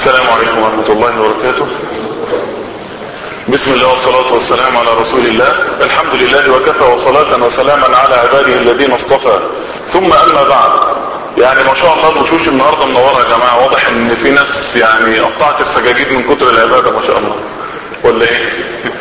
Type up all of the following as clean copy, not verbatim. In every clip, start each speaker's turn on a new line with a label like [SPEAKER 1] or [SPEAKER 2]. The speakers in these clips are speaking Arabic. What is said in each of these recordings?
[SPEAKER 1] السلام عليكم ورحمة الله وبركاته. بسم الله والصلاة والسلام على رسول الله. الحمد لله وكفى وصلاة وسلاما على عباده الذين اصطفى، ثم أما بعد. يعني ما شاء الله الوشوش النهاردة منورة يا جماعة. واضح ان في ناس يعني قطعت السجاجيد من كتر العبادة ما شاء الله، ولا ايه؟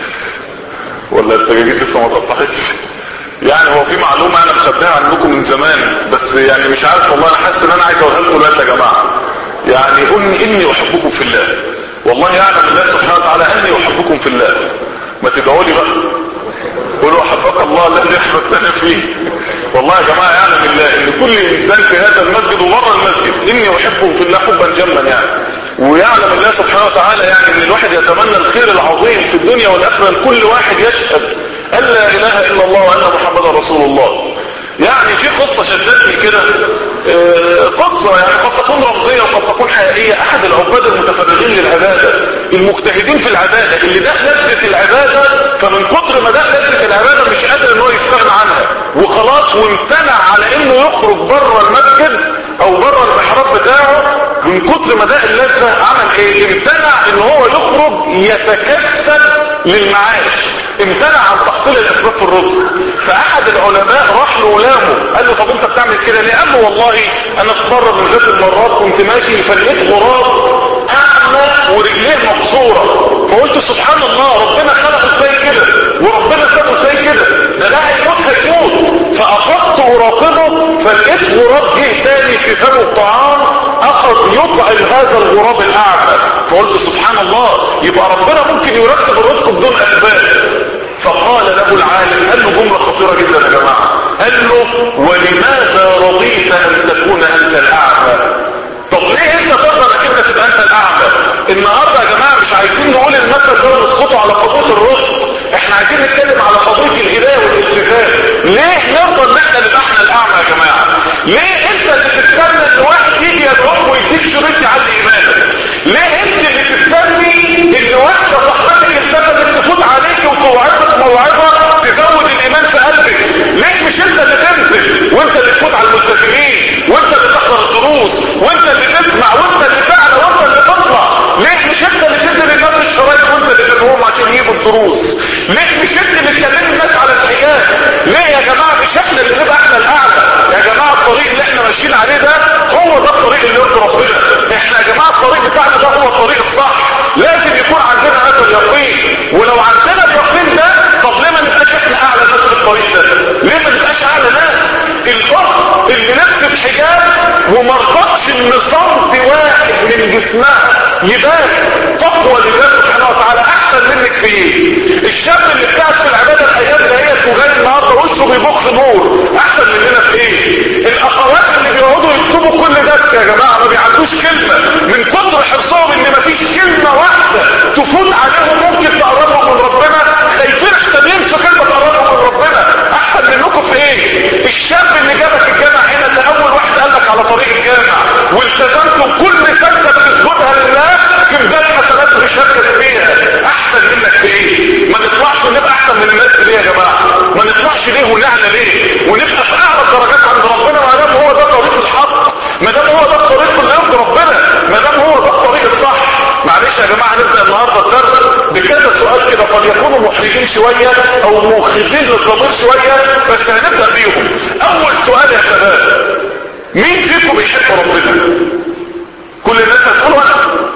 [SPEAKER 1] ولا السجاجيد لسه ما اتقطعتش؟ يعني هو في معلومة انا مخبيها عنكم من زمان، بس يعني مش عارف والله، انا حاسس ان انا عايز اقولها لكم دلوقتي يا جماعة. يعني اني احبكم في الله، والله يعلم الله سبحانه وتعالى اني احبكم في الله. ما تدعوا لي بقى، قولوا احبك الله الذي احببتنا فيه. والله يا جماعة يعلم الله ان كل انسان في هذا المسجد وبره المسجد اني احبكم في الله حبا جما يعني. ويعلم الله سبحانه وتعالى يعني ان الواحد يتمنى الخير العظيم في الدنيا والاخرة، كل واحد يشهد ان لا اله الا الله وان محمدا رسول الله. يعني في قصة شدتني كده، قصة يعني قد تكون رمزية وقد تكون حقيقية. احد العباد المتفرغين للعبادة المجتهدين في العبادة اللي ده لذة العبادة، فمن كتر ما ده لذة العبادة مش قادر ان هو يستغنى عنها وخلاص، وامتنع على انه يخرج بره المسجد او بره المحراب بتاعه. من كتر ما ده اللذة عمل ايه؟ امتنع ان هو يخرج يتكسب للمعاش، امتنع عن تحصيل الاسباب في الرزق. فاحد العلماء راح له ولامه قال له طب انت بتعمل كده ليه؟ قال له والله انا في مرة من ذات المرات كنت ماشي فلقيت غراب اعمى ورجليه مقصورة، فقلت سبحان الله ربنا خلقه زي كده وربنا سابه زي كده، ده هيموت هيموت. فاخذت اراقبه فلقيت غراب جه تاني في فمه الطعام اخذ يطعم هذا الغراب الاعمى، فقلت سبحان الله يبقى ربنا ممكن يرتب الرزق بدون اسباب. فقال له العالم، قال له جملة خطيرة جدا يا جماعة، قال له ولماذا رضيت ان تكون انت الاعمى؟ طب ليه انت ترضى انك تبقى انت الاعمى؟ النهارده يا جماعة مش عايزين نقول المثل ده ونسقطه على قضية الرزق، احنا عايزين نتكلم على قضية الهداية والالتفات. ليه نرضى ان احنا نبقى احنا الاعمى يا جماعة؟ ليه انت اللي تستنى ان واحد يجي يدعوك ويديك شريط يعلي ايمانك؟ ليه انت اللي تستني ان واحدة صاحبتك السبب تفوت عليك وتوعظك موعظة تزود الايمان في قلبك؟ ليه مش انت اللي تنزل وانت اللي تفوت على الملتزمين وانت اللي تحضر الدروس وانت اللي تسمع وانت اللي تعلى وانت اللي تطلع؟ ليه مش انت اللي تنزل الناس الشرايط وانت اللي تدعوهم عشان يجيبوا الدروس؟ ليه مش انت اللي تكلم الناس على الحجاب؟ ليه يا جماعة مش احنا اللي نبقى احنا الاعلى؟ يا جماعة الطريق اللي احنا ماشيين عليه ده هو ده الطريق اللي يرضي ربنا. احنا يا جماعة الطريق بتاعنا ده هو الطريق الصح، لازم يكون عندنا هذا اليقين. ولو عندنا اليقين ده طب ليه ما نبقاش احنا اعلى ناس في الطريق ده؟ ليه ما نبقاش اعلى ناس؟ الاخت اللي لبست حجاب وما رضتش ان صمت واحد من جسمها يبان تقوى لله سبحانه وتعالى احسن منك في ايه؟ الشاب اللي بتاعت في العباده الايام دهيت وجاي النهارده وشه بيبخ نور احسن مننا في ايه؟ الاخوات اللي بيقعدوا يكتبوا كل ده يا جماعه ما بيعدوش كلمه من كتر حرصهم ان مفيش كلمه واحده تفوت عليهم ممكن تقربهم من ربنا، خايفين احسن ينسوا كلمه تقربهم من ربنا. احسن منكم في ايه؟ الشاب اللي جابك الجامع هنا اللي اول واحد قال لك على طريق الجامع والتزمتم كل سجده بتسجدها لله في بدايه حسنات بشركه فيها، احسن منك في ايه؟ ما نطلعش ونبقى احسن من الناس ليه يا جماعه؟ ما نطلعش ليه ونعلى ليه؟ ونبقى في اعلى درجات عند ربنا ما دام هو ده طريق الحق، ما دام هو ده الطريق اللي يرضي ربنا، ما دام هو ده الطريق الصح. معلش يا جماعه نبدا النهارده الدرس بكذا سؤال كده قد يكونوا محرجين شويه او مؤخذين للضمير شويه، بس هنبدا بيهم. اول سؤال يا شباب، مين فيكم بيحب ربنا؟ كل الناس هتقول انا.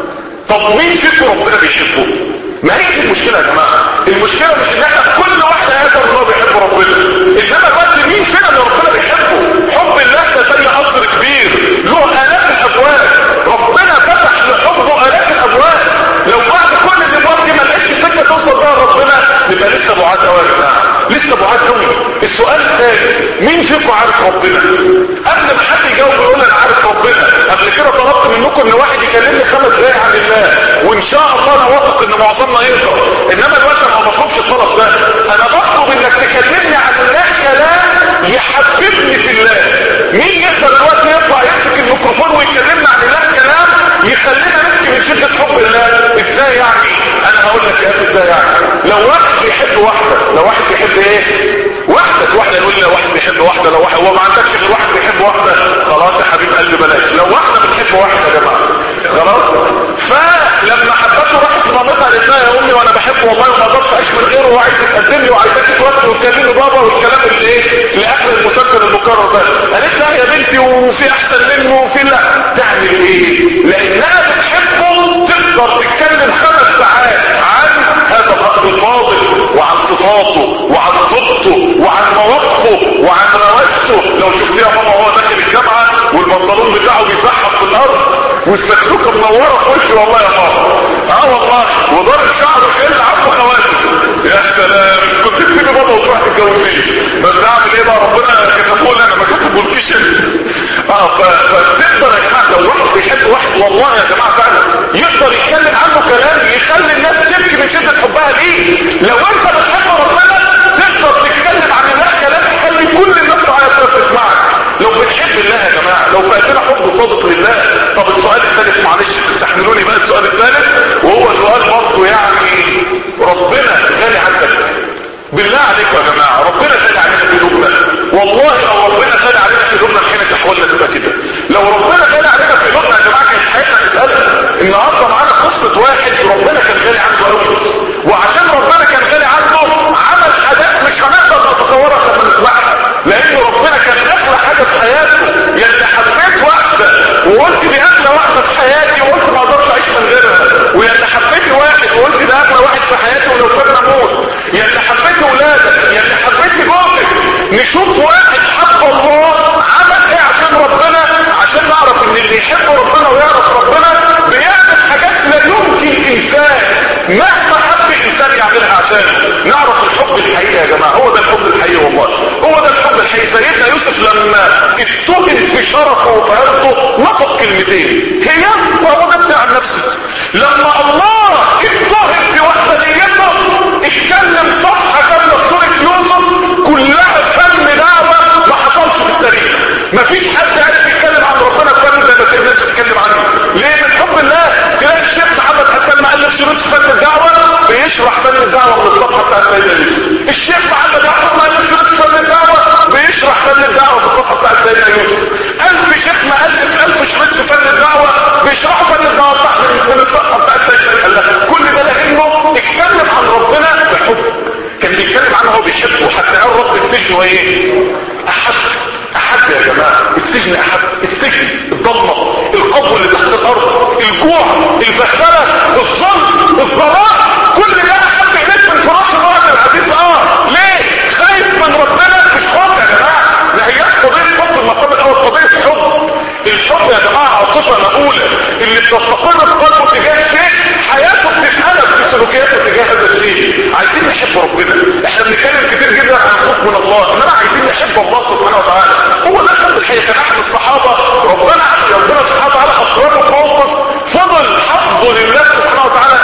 [SPEAKER 1] طب مين فيكم ربنا بيحبه؟ ما هي دي المشكله يا جماعه. المشكله مش ان احنا كل واحد يقدر ان هو بيحب ربنا، انما بس مين فينا اللي ربنا بيحبه؟ حب الله ده زي قصر كبير له الاف الابواب، ربنا فتح لحبه الاف الابواب. لو بعد كل الابواب دي ما لقيتش سكه توصل بها ربنا نبقى لسه بعاد قوي يا جماعه، لسه بعاد قوي. السؤال الثاني، مين فيكم عارف ربنا؟ قبل ما حد يجاوب يقول انا عارف ربنا، قبل كده طلبت منكم ان واحد يكلمني 5 دقايق عن الله، وان شاء الله انا واثق ان معظمنا يقدر، انما دلوقتي انا ما بطلبش الطلب ده، انا بطلب انك تكلمني عن الله كلام يحببني في الله. مين يقدر دلوقتي يطلع يمسك الميكروفون ويكلمنا عن الله كلام يخلينا نبكي من شده حب الله؟ ازاي يعني؟ انا هقول لك يا اخي ازاي يعني. لو واحد بيحب واحده، لو واحد بيحب ايه؟ واحده يقول لي لو واحد بيحب واحده، لو واحد هو ما عندكش غير واحد بيحب واحده، خلاص يا حبيب قلبي بلاش. لو واحده بتحب واحده يا جماعه خلاص، مامتها قالت لها يا امي وانا بحبه والله وما اقدرش اعيش من غيره وعايز يتقدم لي وعايزاك تتوفي وتكلمي بابا والكلام اللي ايه لاخر المسلسل المكرر ده. قالت لها يا بنتي وفي احسن منه وفي لا. تعمل ايه؟ لانها بتحبه تقدر تتكلم 5 ساعات عن هذا الاخ الفاضل وعن صفاته وعن طبطه وعن مواقفه وعن رواشته. لو شفتيها ماما وهو داخل الجامعه والبنطلون بتاعه بيزحف في الارض والسكسوكه منوره في وشه والله يا ماما. والله ودار الشعر شايل عنه خواتم. يا سلام كنت تسيبي بابا وتروح تتجوزيه. بس اعمل ايه بقى ربنا كتبه لي انا ما كتبهولكيش انت. فتقدر يا جماعه لو واحد بيحب واحد والله يا جماعه فعلا يقدر يتكلم عنه كلام يخلي الناس تبكي من شده حبها ليه. لو انت بتحب ربنا تقدر تتكلم عن الله كلام يخلي كل الناس تعيط تسمعك. لو بتحب الله يا جماعه لو في قلبنا حب صادق لله. طب السؤال الثالث معلش استحملوني بقى السؤال الثالث وهو سؤال برضه يعني ربنا غالي عندك بالله عليكم يا جماعه. ربنا غالي علينا في قلوبنا والله. لو ربنا غالي علينا في قلوبنا حين احوالنا تبقى كده. لو ربنا غالي علينا في قلوبنا يا جماعه كانت حياتنا تتقلب. النهارده معانا قصه واحد ربنا كان غالي عنده قوي وعشان ربنا كان غالي عنده عمل حاجات مش هنقدر نتصورها لما نسمعها لان ربنا كان اغلى حاجه في حياته. يعني حبيت واحده وقلت دي اغلى واحده في حياتي وقلت ما اقدرش اعيش من غيرها. ويعني حبيت واحد وقلت ده اغلى واحد في حياتي ولو كان اموت. يعني حبيت ولادك يعني حبيت جوزك. نشوف واحد حب الله عمل ايه عشان ربنا عشان نعرف ان اللي يحب ربنا ويعرف ربنا بيعمل حاجات لا يمكن انسان مهما حب انسان يعملها عشان نعرف الحب الحقيقي يا جماعه. هو ده الحب الحقيقي والله. هو ده الحب الحقيقي. سيدنا يوسف لما اتهم في شرفه وفهمته نطق كلمتين هي وردت عن نفسك. لما الله اتهم في وحدانيته اتكلم صفحه كامله في سوره يوسف كلها فن دعوه ما حصلش في التاريخ. مفيش حد عارف يتكلم عن ربنا فن زي ما سيدنا يوسف اتكلم عنه. ليه؟ من حب الله. تلاقي الشيخ محمد حسان مؤلف شريط في فن الدعوه بيشرح فن الدعوه من الصفحه بتاعت سيدنا يوسف. الشيخ محمد احمد مؤلف شريط في فن الدعوه بيشرح فن الدعوه في الصفحه بتاعت سيدنا يوسف. 1000 شيخ مؤلف 1000 شريط في فن الدعوه بيشرحوا فن الدعوه بتاعت من الصفحه بتاعت سيدنا يوسف. كل ده لانه اتكلم عن ربنا بحب. كان بيتكلم عنه هو بيحبه. حتى قال رب السجن وايه؟ احد يا جماعه. السجن احد. السجن الضلمه القبو اللي تحت الارض الجوع البهدله الظلم الضلال كل ده احد الناس من فراش الوقت الحديث. ليه؟ خايف من ربنا مش خوف يا جماعه. لا هي قضيه حب المقام الاول قضيه حب. الحب يا جماعه عاطفه مقوله اللي بتستقر في قلبه تجاه شيء حياته بتتقلب في سلوكياته تجاه هذا الشيء. عايزين نحب ربنا. احنا بنتكلم كتير جدا عن الخوف من الله انما عايزين نحب الله سبحانه وتعالى. هو ده الحب الحقيقي. كان احد الصحابه ربنا سبحانه وتعالى اكرمه موقف فضل حفظه لله سبحانه وتعالى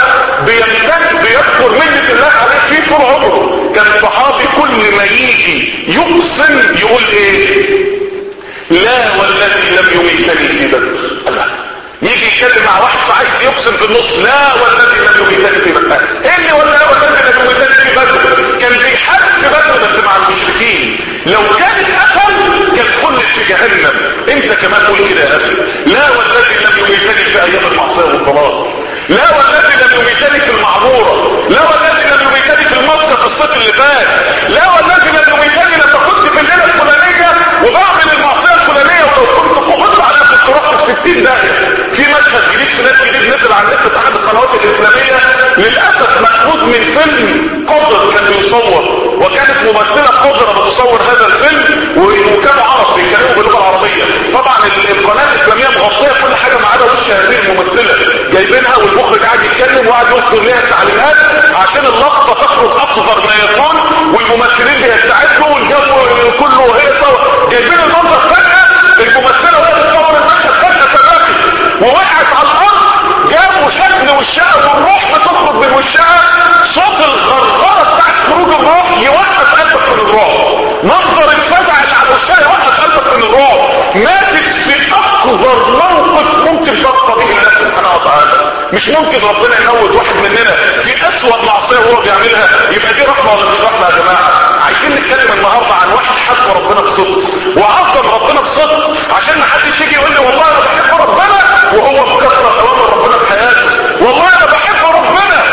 [SPEAKER 1] بيذكر منة الله عليه فيه طول عمره. كان الصحابي كل ما يجي يقسم يقول ايه؟ لا والذي لم يميتني في بدر. الله يجي يتكلم مع واحد فعايز يقسم في النص لا والذي لم يميتني في بدر. ايه ولا والذي لم يميتني في بدر؟ كان بيحارب في بدر بس مع المشركين. لو كان اتقتل كان خلد في جهنم. انت كمان قول كده يا اخي. لا والذي لم يميتني في ايام المعصيه والضلال. لا والذي لم يميتني في المعموره. لا والذي لم يميتني في المصيف الصيف اللي فات. لا والذي لم يميتني لما كنت في الليله الفلانيه وبعمل المعصيه الفلانيه ولو كنت قبضت على نفسي استراحه في 60 داهيه. في مشهد جديد في ناس جديد نزل على النت في احد القنوات الاسلاميه للاسف مأخوذ من فيلم قذر كان بيصور وكانت ممثله قذره بتصور هذا الفيلم وكانوا عرب بيتكلموا باللغه العربيه. طبعا القناه الاسلاميه مغطيه كل حاجه ما عدا وش هذه الممثله جايبينها والمخرج قاعد يتكلم وقاعد يذكر لها التعليمات عشان اللقطه تخرج اصغر ما يكون والممثلين بيستعدوا والجو كله هيصه. جايبين المنظر فجاه الممثله وهي بتصور المشهد فجاه تراكي ووقعت على الارض جابوا شكل وشها والروح بتخرج من وشها. صوت الغرغره بتاعت خروج الروح يوقف قلبك من الرعب. منظر الفزع اللي على وشها يوقف قلبك من الرعب. ماتت في اكبر موقف ممكن تبقى به الله سبحانه وتعالى. مش ممكن ربنا يموت واحد مننا في اسوأ معصيه وهو بيعملها. يبقى دي رحمه ولا مش رحمه يا جماعه؟ عايزين نتكلم النهارده عن واحد حب ربنا بصدق وعظم ربنا بصدق عشان ما حدش يجي يقول لي والله انا بحب ربنا وهو مكسر اوامر ربنا في حياته. والله انا بحب ربنا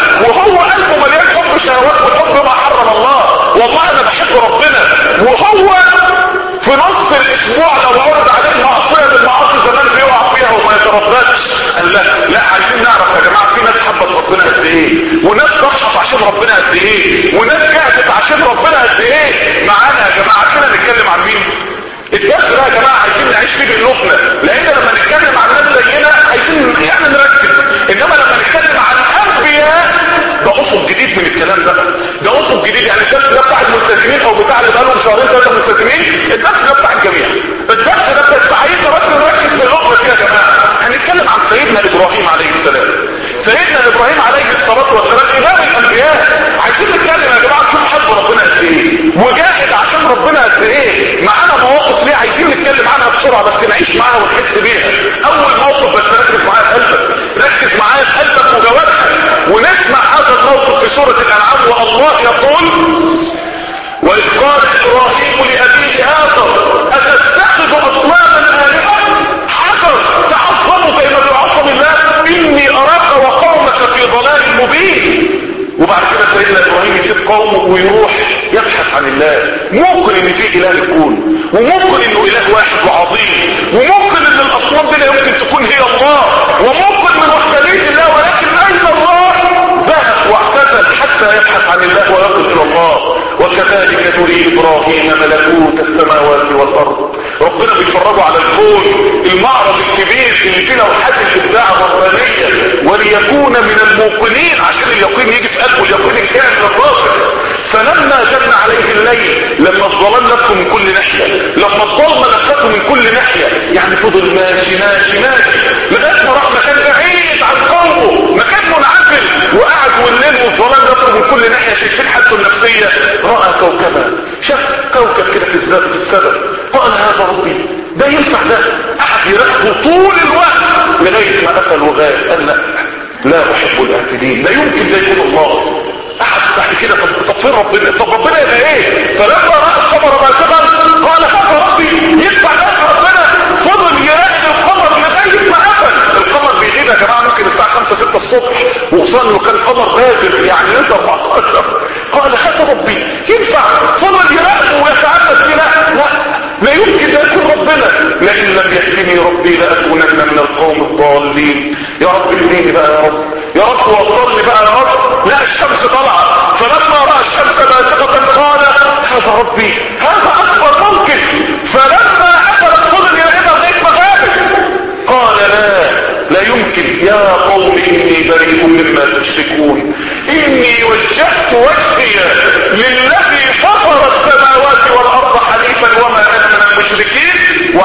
[SPEAKER 1] نعرف يا جماعة في ناس حبت ربنا قد ايه، وناس ضحت عشان ربنا قد ايه، وناس جهدت عشان ربنا قد ايه معانا يا جماعة. عشان نتكلم عن مين؟ الدرس ده يا جماعة عايزين نعيش فيه بقلوبنا، لان لما نتكلم عن ناس زينا عايزين يعني نركز، انما لما نتكلم عن انبياء ده قصد جديد من الكلام ده قصد جديد. يعني الدرس ده بتاع الملتزمين او بتاع اللي بقالهم شهرين ثلاثة ملتزمين، الدرس ده بتاع الجميع. الدرس ده بتاع عايزنا بس نركز في اللقطة دي يا جماعة. هنتكلم عن سيدنا ابراهيم عليه السلام. سيدنا ابراهيم عليه الصلاة والسلام امام الانبياء. عايزين نتكلم يا جماعة نشوف حب ربنا قد ايه، وجاهد عشان ربنا قد ايه. معانا مواقف ليه عايزين نتكلم عنها بسرعة بس نعيش معاها ونحس بيها. اول موقف بس ركز معايا في قلبك، ركز معايا في قلبك وجوارحك، ونسمع هذا الموقف في سورة الانعام. والله يقول: وإذ قال إبراهيم لأبيه آزر أتتخذ أصناما آلهة، حجر تعظموا زي ما بيعظم الله، إني أراك وقومك في ضلال مبين. وبعد كده سيدنا إبراهيم يسيب قومه ويروح يبحث عن الله. ممكن إن في إله يكون، وممكن إنه إله واحد وعظيم، وممكن إن الأصنام دي لا يمكن تكون هي الله، وممكن من وحدانية الله، ولكن أين الله؟ ذهب واعتزل حتى يبحث عن الله ويصل إلى الله. وكذلك نري إبراهيم ملكوت السماوات والأرض. ربنا بيفرجوا على الكون، المعرض الكبير اللي فيه لوحات الإبداع الربانية، وليكون من الموقنين، عشان اليقين يجي في قلبه، اليقين الكامل الراسخ. فلما جن عليه الليل، لما الظلام لفه من كل ناحية، لما الظلمة لفته من كل ناحية، يعني فضل ماشي ماشي ماشي لغاية ما راح مكان بعيد عن قومه، مكان منعزل، وقعد والليل والظلام لفه من كل ناحية. شايفين حالته النفسية؟ رأى كوكبا، شاف كوكب كده في السماء، قال: هذا ربي، ده ينفع ده؟ قعد يراقبه طول الوقت لغاية ما قفل وغاب. قال: لا أحب الآفلين، لا يمكن ده يكون الله. قعد بعد كده: طب فين ربنا؟ طب ربنا يبقى ايه؟ فلما رأى القمر بازغا قال: هذا ربي، ينفع ده ربنا؟ فضل يراقب القمر لغاية ما قفل. القمر بيغيب يا جماعة ممكن الساعة 5-6 الصبح، وخصوصا انه كان قمر بازغ يعني لسه 14. قال: هذا ربي، ينفع؟ فضل يراقبه ويتعبد فيه. لا يمكن ده يكون ربنا. لئن لم يهدني ربي لأكونن من القوم الضالين. يا رب اهديني بقى يا رب، يا رب وصلني بقى يا رب. لا الشمس طلعت، فلما رأى الشمس بازغة قال: هذا ربي، هذا أكبر ممكن. فلما أفلت فضل يراقبها لغاية ما غابت. قال: لا يمكن، يا قوم إني بريء مما تشركون، إني وجهت وجهي للذي فطر السماوات والأرض حنيفا وما أنا من المشركين.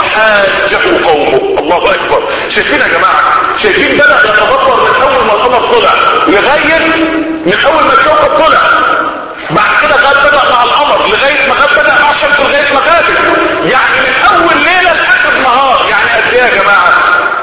[SPEAKER 1] وحاجه قومه. الله أكبر. شايفين يا جماعة؟ شايفين بدأ يتبطر من أول ما القمر طلع لغاية من أول ما الكوكب طلع. بعد كده غاب بدأ مع القمر لغاية ما غاب بدأ مع الشمس لغاية ما غابت. يعني من أول ليلة لآخر نهار. يعني قد إيه يا جماعة؟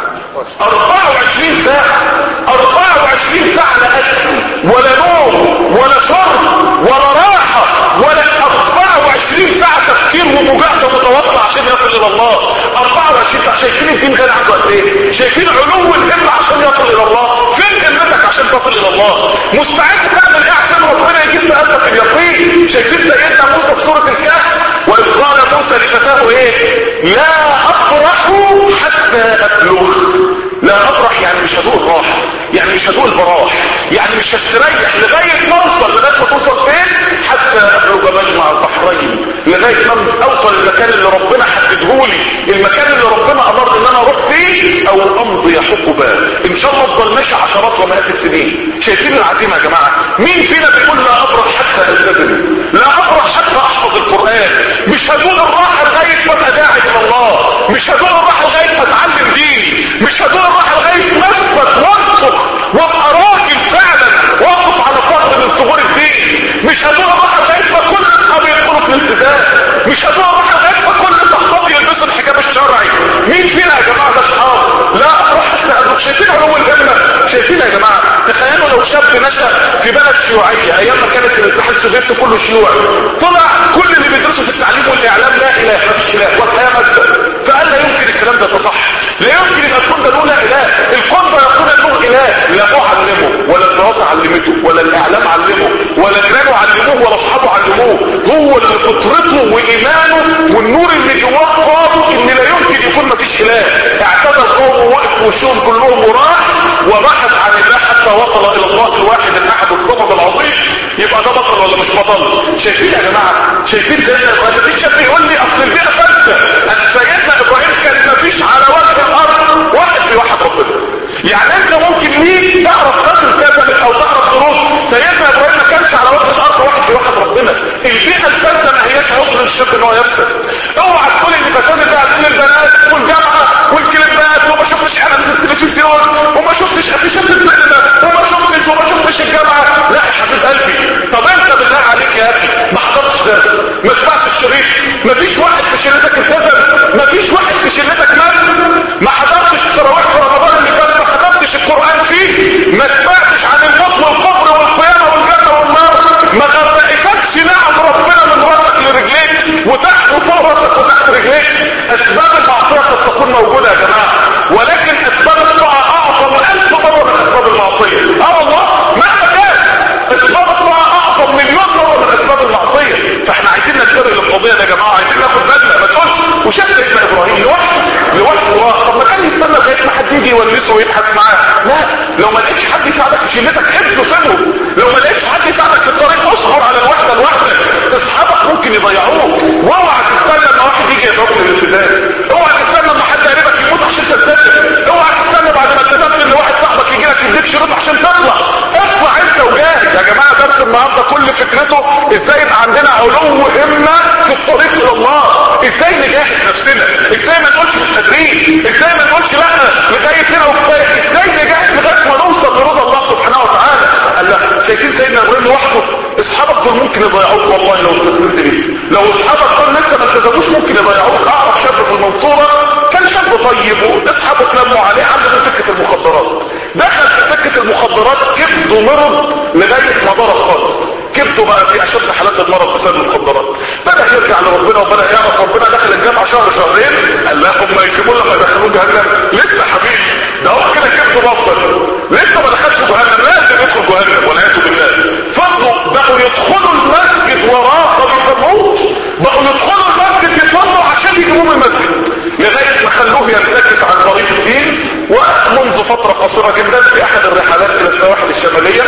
[SPEAKER 1] 24 ساعة. 24 ساعة لا أكل ولا نوم ولا شرب ولا راحة ولا 24 ساعة تفكير ومجاهدة متواصلة عشان يصل إلى الله. 24 ساعة. شايفين الدين غير عنده قد إيه؟ شايفين علو الهمة عشان يصل إلى الله؟ فين همتك عشان تصل إلى الله؟ مستعد تعمل إيه عشان ربنا يجيب في قلبك اليقين؟ شايفين سيدنا موسى في سورة الكهف؟ وإذ قال موسى لفتاه إيه؟ لا أفرح حتى أبلغ. لا أفرح يعني مش هدوء الراحة، يعني مش هدوء البراح، يعني مش هستريح لغاية ما اوصل. لغاية ما توصل فين؟ حتى أبلغ مجمع البحرين، لغاية ما اوصل المكان اللي ربنا حددهولي، المكان اللي ربنا أمر ان انا اروح فيه، او امضي حقبا، ان شاء الله افضل ماشي عشرات ومئات السنين. شايفين العزيمة يا جماعة؟ مين فينا بيقول لا افرح حتى التزم، لا افرح حتى احفظ القرآن؟ مش هدوء الراحة لغاية ما ابقى داعي الى الله، مش هدوء الراحة لغاية ما اتعلم ديني، مش هدوء الراحة لغاية ما اثبت وانصح وابقى راجل فعلا واقف على فرض من ثغور الدين، مش هدوء الراحة لغاية ما كل اصحابي يدخلوا في الالتزام، مش هدوء الراحة لغاية ما كل صحباتي يلبسوا الحجاب الشرعي. مين فينا يا جماعة ده اصحاب؟ لا افرح حتى ابلغ. شايفين علو الهمة؟ شايفين يا جماعة؟ تخيلوا لو شاب نشأ في بلد شيوعية ايام ما كانت الاتحاد السوفيتي كله شيوعي، طلع كل اللي بيدرسوا في التعليم والاعلام لا اله الا الله والحياة مجد، فقال لا يمكن الكلام ده تصح، لا يمكن يبقى الكون ده له لا اله، الكون ده يقول انه اله. لا ابوه علمه ولا الدراسة علمته ولا الاعلام علمه ولا جيرانه علموه ولا اصحابه علموه، هو اللي فطرته وايمانه والنور اللي جواه قالوا ان لا يمكن يكون مفيش اله. اعتدى القوم ووقف وشهم كلهم وراح وبحث عن الله حتى وصل الى الله الواحد الاحد الصمد العظيم، يبقى ده بطل ولا مش بطل؟ شايفين يا جماعه؟ شايفين سيدنا ابراهيم؟ مفيش شاب يقول لي اصل البيئه فاسده. سيدنا ابراهيم كان مفيش على وجه الارض واحد بيوحد ربنا. يعني انت ممكن ليه تعرف قسم كذا او تعرف دروس؟ سيدنا ابراهيم ما كانش على وجه الارض واحد بيوحد ربنا. البيئه الفاسده ما هياش عذر للشاب ان هو يفسد. اوعى تقول ان فساد بقى كل البنات والجامعه والكليبات وما شفتش اعلان التلفزيون وما شفتش افيشات السينما وما شفتش الجامعه. لا يا حبيب قلبي، طب انت بالله عليك يا اخي ما حضرتش درس، ما سمعتش الشريط، ما فيش واحد في شلتك التزم، ما فيش واحد في شلتك مات، ما حضرتش التراويح في رمضان اللي فات، ما ختمتش القران فيه، ما سمعتش عن الموت والقبر والقيامه والجنه والنار، ما غرقتكش نعم ربنا من راسك لرجليك وتحت وفوق راسك وتحت رجليك. اسباب المعصيه قد تكون موجوده يا جماعه، ولكن اسباب الطاعه اعظم 1000 مره من اسباب المعصيه. والله مهما كان اسباب الطاعه اعظم مليون مره من اسباب المعصيه. فاحنا عايزين ننتبه للقضيه دي يا جماعه، عايزين ناخد بالنا. ما تقولش وشاف سيدنا ابراهيم لوحده طب ما كان يستنى لغايه ما حد يجي يونسه ويبحث معاه. لا، لو ما لقيتش حد يساعدك في شلتك حبسه سيبه، لو ما لقيتش حد يساعدك في الطريق اصبر على الوحده لوحدك. اصحابك ممكن يضيعوك، واوعى تستنى لما واحد يجي يدعوك للالتزام، اوعى تستنى لما حد قريبك يموت عشان تلتزم، اوعى تستنى بعد ما التزمت ان واحد صاحبك يجي لك يديك شروط عشان تطلع. اطلع انت وجاهز يا جماعه. درس النهارده كل فكرته ازاي يبقى عندنا علو همه في الطريق الى الله، ازاي نجاهد نفسنا، ازاي ما نقولش في التدريب، ازاي ما نقولش لا لغايه هنا وكفايه، ازاي نجاهد لغايه ما نوصل لرضا الله سبحانه وتعالى. قال لا، شايفين سيدنا ابراهيم لوحده؟ اصحابك دول ممكن يضيعوك والله لو استسلمت ليه. لو اصحابك دول لسه ما التزموش ممكن يضيعوك. اعرف شاب في المنصوره كان شاب طيب واصحابه اتلموا عليه عنده سكه المخدرات، دخل في سكه المخدرات كبده مرض لغايه ما ضرب خالص، كبده بقى في اشد حالات المرض بسبب المخدرات. بدا يرجع لربنا وبدا يعرف ربنا. دخل الجامعه شهر شهرين قال لهم ما يسيبون لما يدخلوه جهنم. لسه حبيبي ده هو كده كبده بطل، لسه ما دخلش جهنم، لازم يدخل جهنم والعياذ بالله. فضلوا بقوا يدخلوا المسجد وراه ما بيفهموش، بقوا يدخلوا المسجد يصلوا عشان يجيبوه من المسجد لغايه ما خلوه ينتكس عن طريق الدين. ومنذ فتره قصيره جدا في احد الرحلات الى السواحل الشماليه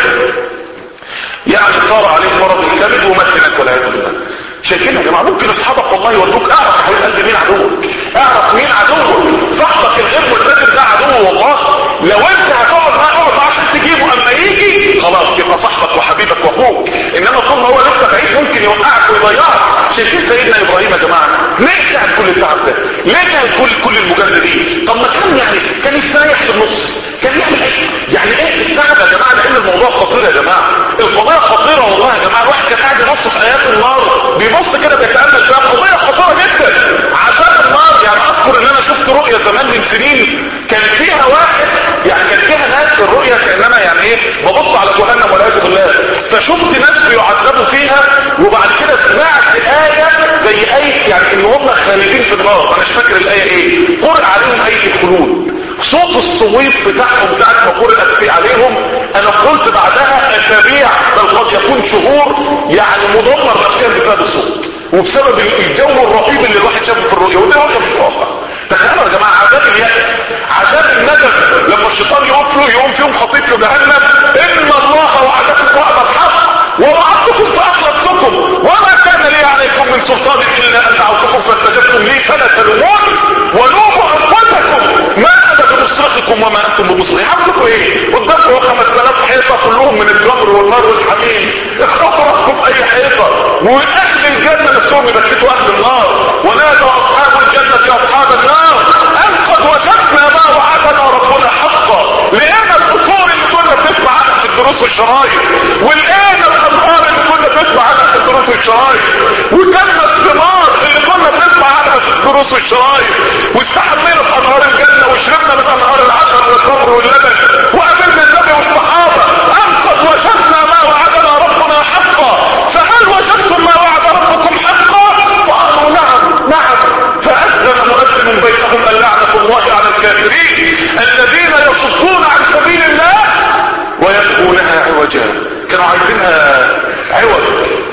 [SPEAKER 1] يعني صار عليه مرض الكبد ومات هناك والعياذ بالله. شايفين يا جماعه؟ ممكن اصحابك والله يودوك. اعرف يا حبيب قلبي مين عدوك، اعرف مين عدوك. صاحبك الغيب والنادر ده عدو والله. لو انت هتقعد معاه اقعد معاه عشان تجيبه، اما يجي خلاص يبقى صاحبك وحبيبك واخوك. انما طول ما هو لسه بعيد ممكن يوقعك ويضيعك. شايفين سيدنا ابراهيم يا جماعه؟ ليه تعب كل التعب ده؟ ليه تعب كل المجاهده دي؟ طب ما كان كان يستريح في النص، كان يعمل ايه؟ يعني ايه التعب يا جماعه؟ لان الموضوع خطير يا جماعه، القضيه خطيره والله يا جماعه. الواحد كان قاعد يبص في ايات النار، بيبص كده بيتامل فيها، قضيه خطيره جدا. عذاب النار، يعني اذكر ان انا شفت رؤيه زمان من سنين كان فيها واحد، يعني كان فيها ناس في الرؤيه كانما يعني ايه ببص على جهنم والعياذ بالله، فشفت ناس بيعذبوا فيها. وبعد كده سمعت ايه زي ايه يعني ان هم خالدين في النار، انا مش فاكر الايه ايه، قرأ عليهم ايه الخلود. صوت الصويت بتاعهم ساعة ما قرأت فيه عليهم انا قلت بعدها اسابيع بل قد يكون شهور يعني مدمر نفسيا بسبب الصوت وبسبب الجو الرهيب اللي الواحد شافه في الرؤية. وده واقع مش واقع. تخيلوا يا جماعة عذاب اليأس، عذاب الندم لما الشيطان يقوم فيهم خطيط في جهنم. ان الله وعدكم وعد الحق ووعدتكم فاخلفتكم وما كان لي عليكم من سلطان الا ان دعوتكم فاستجبتم لي فلا تلومون ولوموا انفسكم ما انا بمصرخكم وما انتم بمصرخي. عملكم ايه؟ قدامكم 5000 حيطه كلهم من الجمر والنار والحميم، اخططوا راسكم في اي حيطه. واهل الجنه نفسهم يبكتوا اهل النار. ونادى اصحاب الجنه يا اصحاب النار ان قد وجدنا ما وعدنا ربنا حقا. لقينا القصور اللي كنا بنسمع عنها في الدروس والشرايط، ولقينا الانهار اللي كنا بنسمع عنها في الدروس والشرايط، وكلنا الثمار اللي كنا بنسمع عنها في الدروس والشرايط، واستحمينا في انهار الجنه وشربنا من انهار العسل والخمر واللبن وقابلنا النبي والصحابه. ان قد وجدنا ما وعدنا ربنا حقا فهل وجدتم ما وعد ربكم حقا؟ قالوا نعم. فاذن مؤذن بينهم اللعنه الله على الكافرين الذين يصدون عن سبيل الله ويبغونها عوجا. كانوا عايزينها عوج،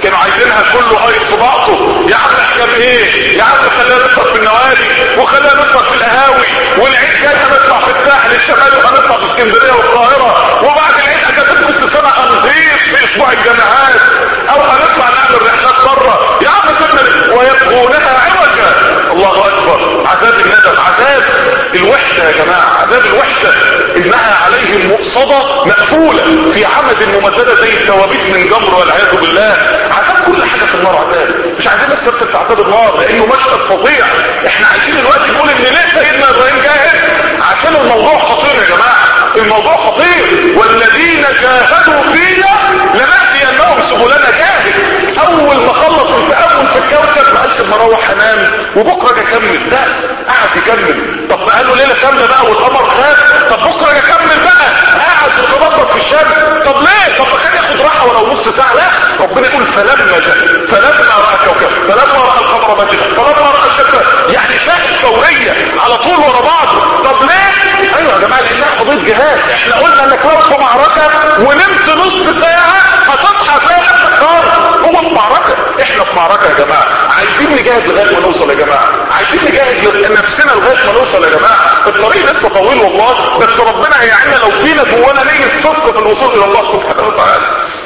[SPEAKER 1] كانوا عايزينها كله هايص في بعضه. يا عم احنا بايه؟ يا عم خلينا نسهر في النوادي وخلينا نسهر في القهاوي، والعيد جاي هنطلع في الساحل الشمالي وهنطلع في اسكندريه والقاهره، وبعد العيد اجازه نص سنه هنضيف في اسبوع الجامعات، او هنطلع نعمل رحلات بره. يا عم سيبنا ويبغونها عوجا. الله اكبر. عذاب الندم، عذاب الوحده يا جماعه، عذاب الوحده انها عليهم مؤصده مقفوله في عمد ممدده زي الثوابيت من جمر والعياذ بالله. عذاب كل حاجه في النار عذاب. مش عايزين نسترسل في عذاب النار لانه مشهد فظيع. احنا عايزين دلوقتي نقول ان ليه سيدنا ابراهيم جاهز، عشان الموضوع خطير يا جماعه، الموضوع خطير. والذين جاهدوا فينا لنهدينهم سبلنا. جاهد. اول ما خلص التأمل في الكوكب ما قالش مروح انام وبكره اجي اكمل، لا قعد يكمل. طب ما قالوا ليله كامله بقى والقمر خاف، طب بكره اجي اكمل بقى. قعد يتنطط في الشمس. طب ليه؟ طب ما كان ياخد راحه ولو نص ساعه. لا، ربنا يقول فلما جاء، فلما راى الكوكب، فلما راى القمر بازغا، فلما راى الشمس، يعني فاهم فوريه على طول ورا بعض. طب ليه؟ ايوه يا جماعه لانها قضيه جهاد. احنا قلنا انك لو في معركه ونمت نص ساعه هتصحى تلاقي نفسك خارج. هو في معركه، احنا في معركه يا جماعه. عايزين نجاهد لغايه ما نوصل يا جماعه، عايزين نجاهد نفسنا لغايه ما نوصل يا جماعه. الطريق لسه طويل والله، بس ربنا هيعيننا لو فينا جوانا نيه صدق في الوصول الى الله سبحانه وتعالى.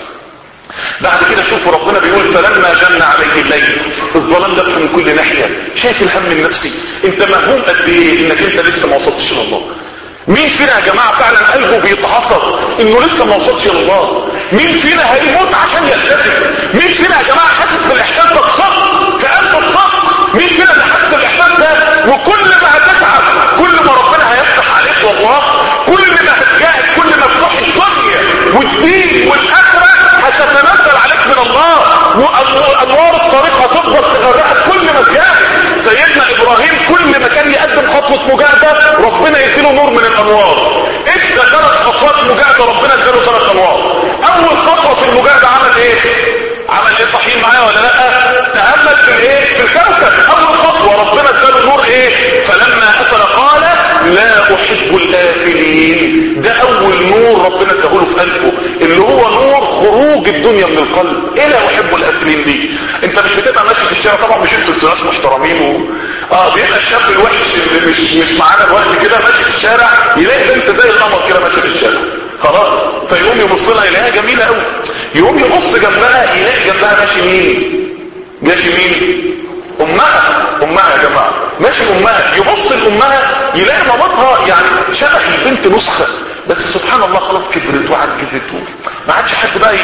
[SPEAKER 1] بعد كده شوفوا ربنا بيقول فلما جن عليه الليل الظلام لف من كل ناحيه. شايف الهم النفسي؟ انت مهموم قد ايه انك انت لسه ما وصلتش لله؟ مين فينا يا جماعه فعلا قلبه بيتعصر انه لسه ما وصلش لله؟ مين فينا هيموت عشان يلتزم؟ مين فينا يا جماعه حاسس بالاحساس ده بصدق في قلبه بصدق؟ مين فينا اللي حاسس بالاحساس ده؟ وكل ما هتتعب كل ما ربنا هيفتح عليك والله، كل ما هتجاهد كل ما تروح الدنيا والدين والاخره هتتنزل عليك من الله، وانوار الطريق هتفضل تغرقك كل ما تجاهد. سيدنا ابراهيم كل ما كان يقدم خطوه مجاهده ربنا يديله نور من الانوار. ادى 3 خطوات مجاهده ربنا اداله 3 انوار. اول خطوه في المجاهده عمل ايه؟ عمل ايه؟ صحيح معايا ولا لا؟ تأمل في الايه؟ في الكوكب. اول خطوه ربنا اداله نور ايه؟ فلما افل قال لا احب الافلين. ده اول نور ربنا اداله في قلبه، اللي هو نور خروج الدنيا من القلب. ايه لا احب الافلين دي؟ انت مش بتبقى ماشي في الشارع، طبعا مش انتوا ناس محترمين بيبقى الشاب الوحش اللي مش معانا الوقت كده ماشي في الشارع يلاقي بنت زي القمر كده ماشيه في الشارع، خلاص فيقوم يبص لها يلاقيها جميله قوي، يقوم يبص جنبها يلاقي جنبها ماشي مين؟ ماشي مين؟ امها يا جماعه، ماشي امها. يبص لامها يلاقي مامتها يعني شبه البنت نسخه، بس سبحان الله خلاص كبرت وعجزت ما عادش حد بقى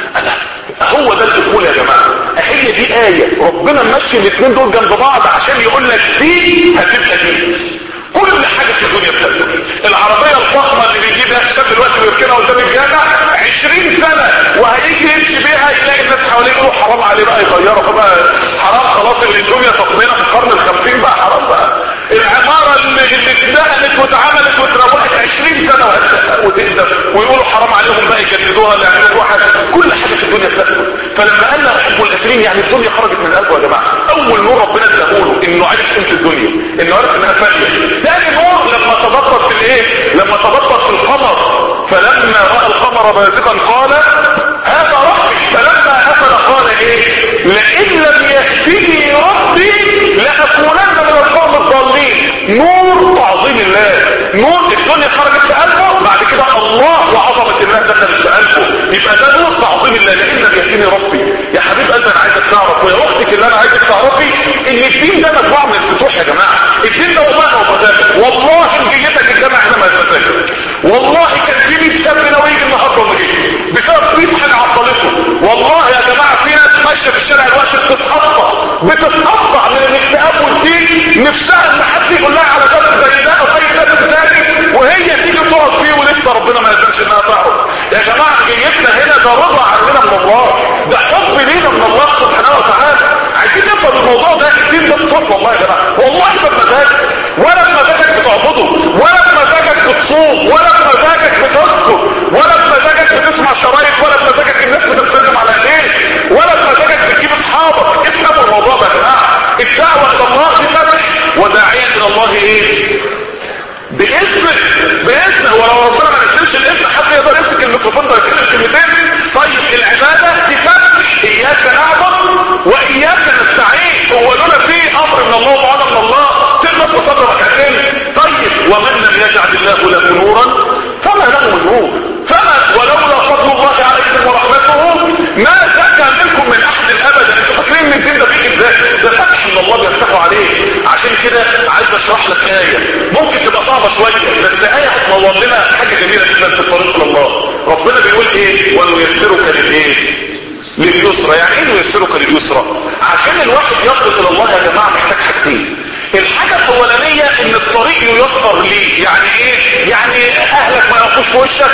[SPEAKER 1] هو ده الدخول يا جماعه. هي دي ايه ربنا ماشي الاثنين دول جنب بعض عشان يقول لك دي هتبقى دي. كل حاجه في الدنيا بتاعته. العربيه الفخمه اللي بيجيبها الشاب دلوقتي بيركنها قدام الجامع 20 سنه وهيجي يمشي بيها يلاقي الناس حواليه يقولوا حرام عليه بقى يغيرها بقى، حرام خلاص اللي الدنيا تقضينا في القرن ال50 بقى حرام بقى. العماره اللي اتنقلت واتعملت واتروقت 20 سنه وتقدم ويقولوا حرام عليهم بقى يجددوها اللي يعملوا حاجه. كل حاجه في الدنيا بتاعته. فلما قال لا احب الافلين يعني الدنيا خرجت من قلبه يا جماعه. اول نور ربنا اداهوله انه عرف قيمه الدنيا، انه عرف انها فانيه. ثاني نور لما تبطل في الايه؟ لما تبطل في القمر. فلما راى القمر بازغا قال هذا ربي. فلما افل قال ايه؟ لئن لم يهدني ربي لاكونن من القوم الضالين. نور تعظيم الله، نور الدنيا خرجت في قلبه، بعد كده الله وعظمه الله دخلت في قلبه، يبقى ده نور تعظيم الله. لئن لم يهدني ربي. يا حبيب قلبي انا عايزك تعرف ويا اختك اللي انا عايزك تعرفي ان الدين ده مجموعه من الفتوح يا جماعه. الدين ده والله هو مزاجك، والله نجيتك الجامعه هنا ما مزاجك، والله كان في 100 شاب ناوي يجي النهارده وما جيش بسبب 100 حاجه عطلته. والله يا جماعه في ناس ماشيه في الشارع دلوقتي بتتقطع من الاكتئاب والدين، نفسها ان حد يقول لها على درس زي ده او اي درس ثاني وهي تيجي تقعد فيه ولسه ربنا ما يقدرش انها تعرف. يا جماعه جيتنا هنا ده رضا عننا من الله، ده حب لينا من الله سبحانه وتعالى. عايزين نفهم الموضوع ده. الدين ده بطول والله يا جماعه، والله ما بمزاجك ولا بمزاجك بتعبده ولا بمزاجك بتصوم ولا بمزاجك بتذكر ولا بمزاجك بتسمع شرايط ولا بمزاجك الناس بتتكلم على ايديك ولا بمزاجك بتجيب اصحابك. افهموا الموضوع ده يا جماعه. الدعوه الى الله دي فتح، وداعيا الى الله ايه؟ باذنه. ولو ربنا ما نزلش الاذن حد يقدر يمسك الميكروفون ده يتكلم كلمتين. طيب العباده دي فتح، اياك نعبد بيقول ايه؟ ونيسرك للايه؟ لليسرى. يعني ايه نيسرك لليسرى؟ عشان الواحد يصل الى الله يا جماعه محتاج حاجتين. الحاجة الاولانية ان الطريق ييسر ليه. يعني ايه؟ يعني اهلك ما يقفوش في وشك،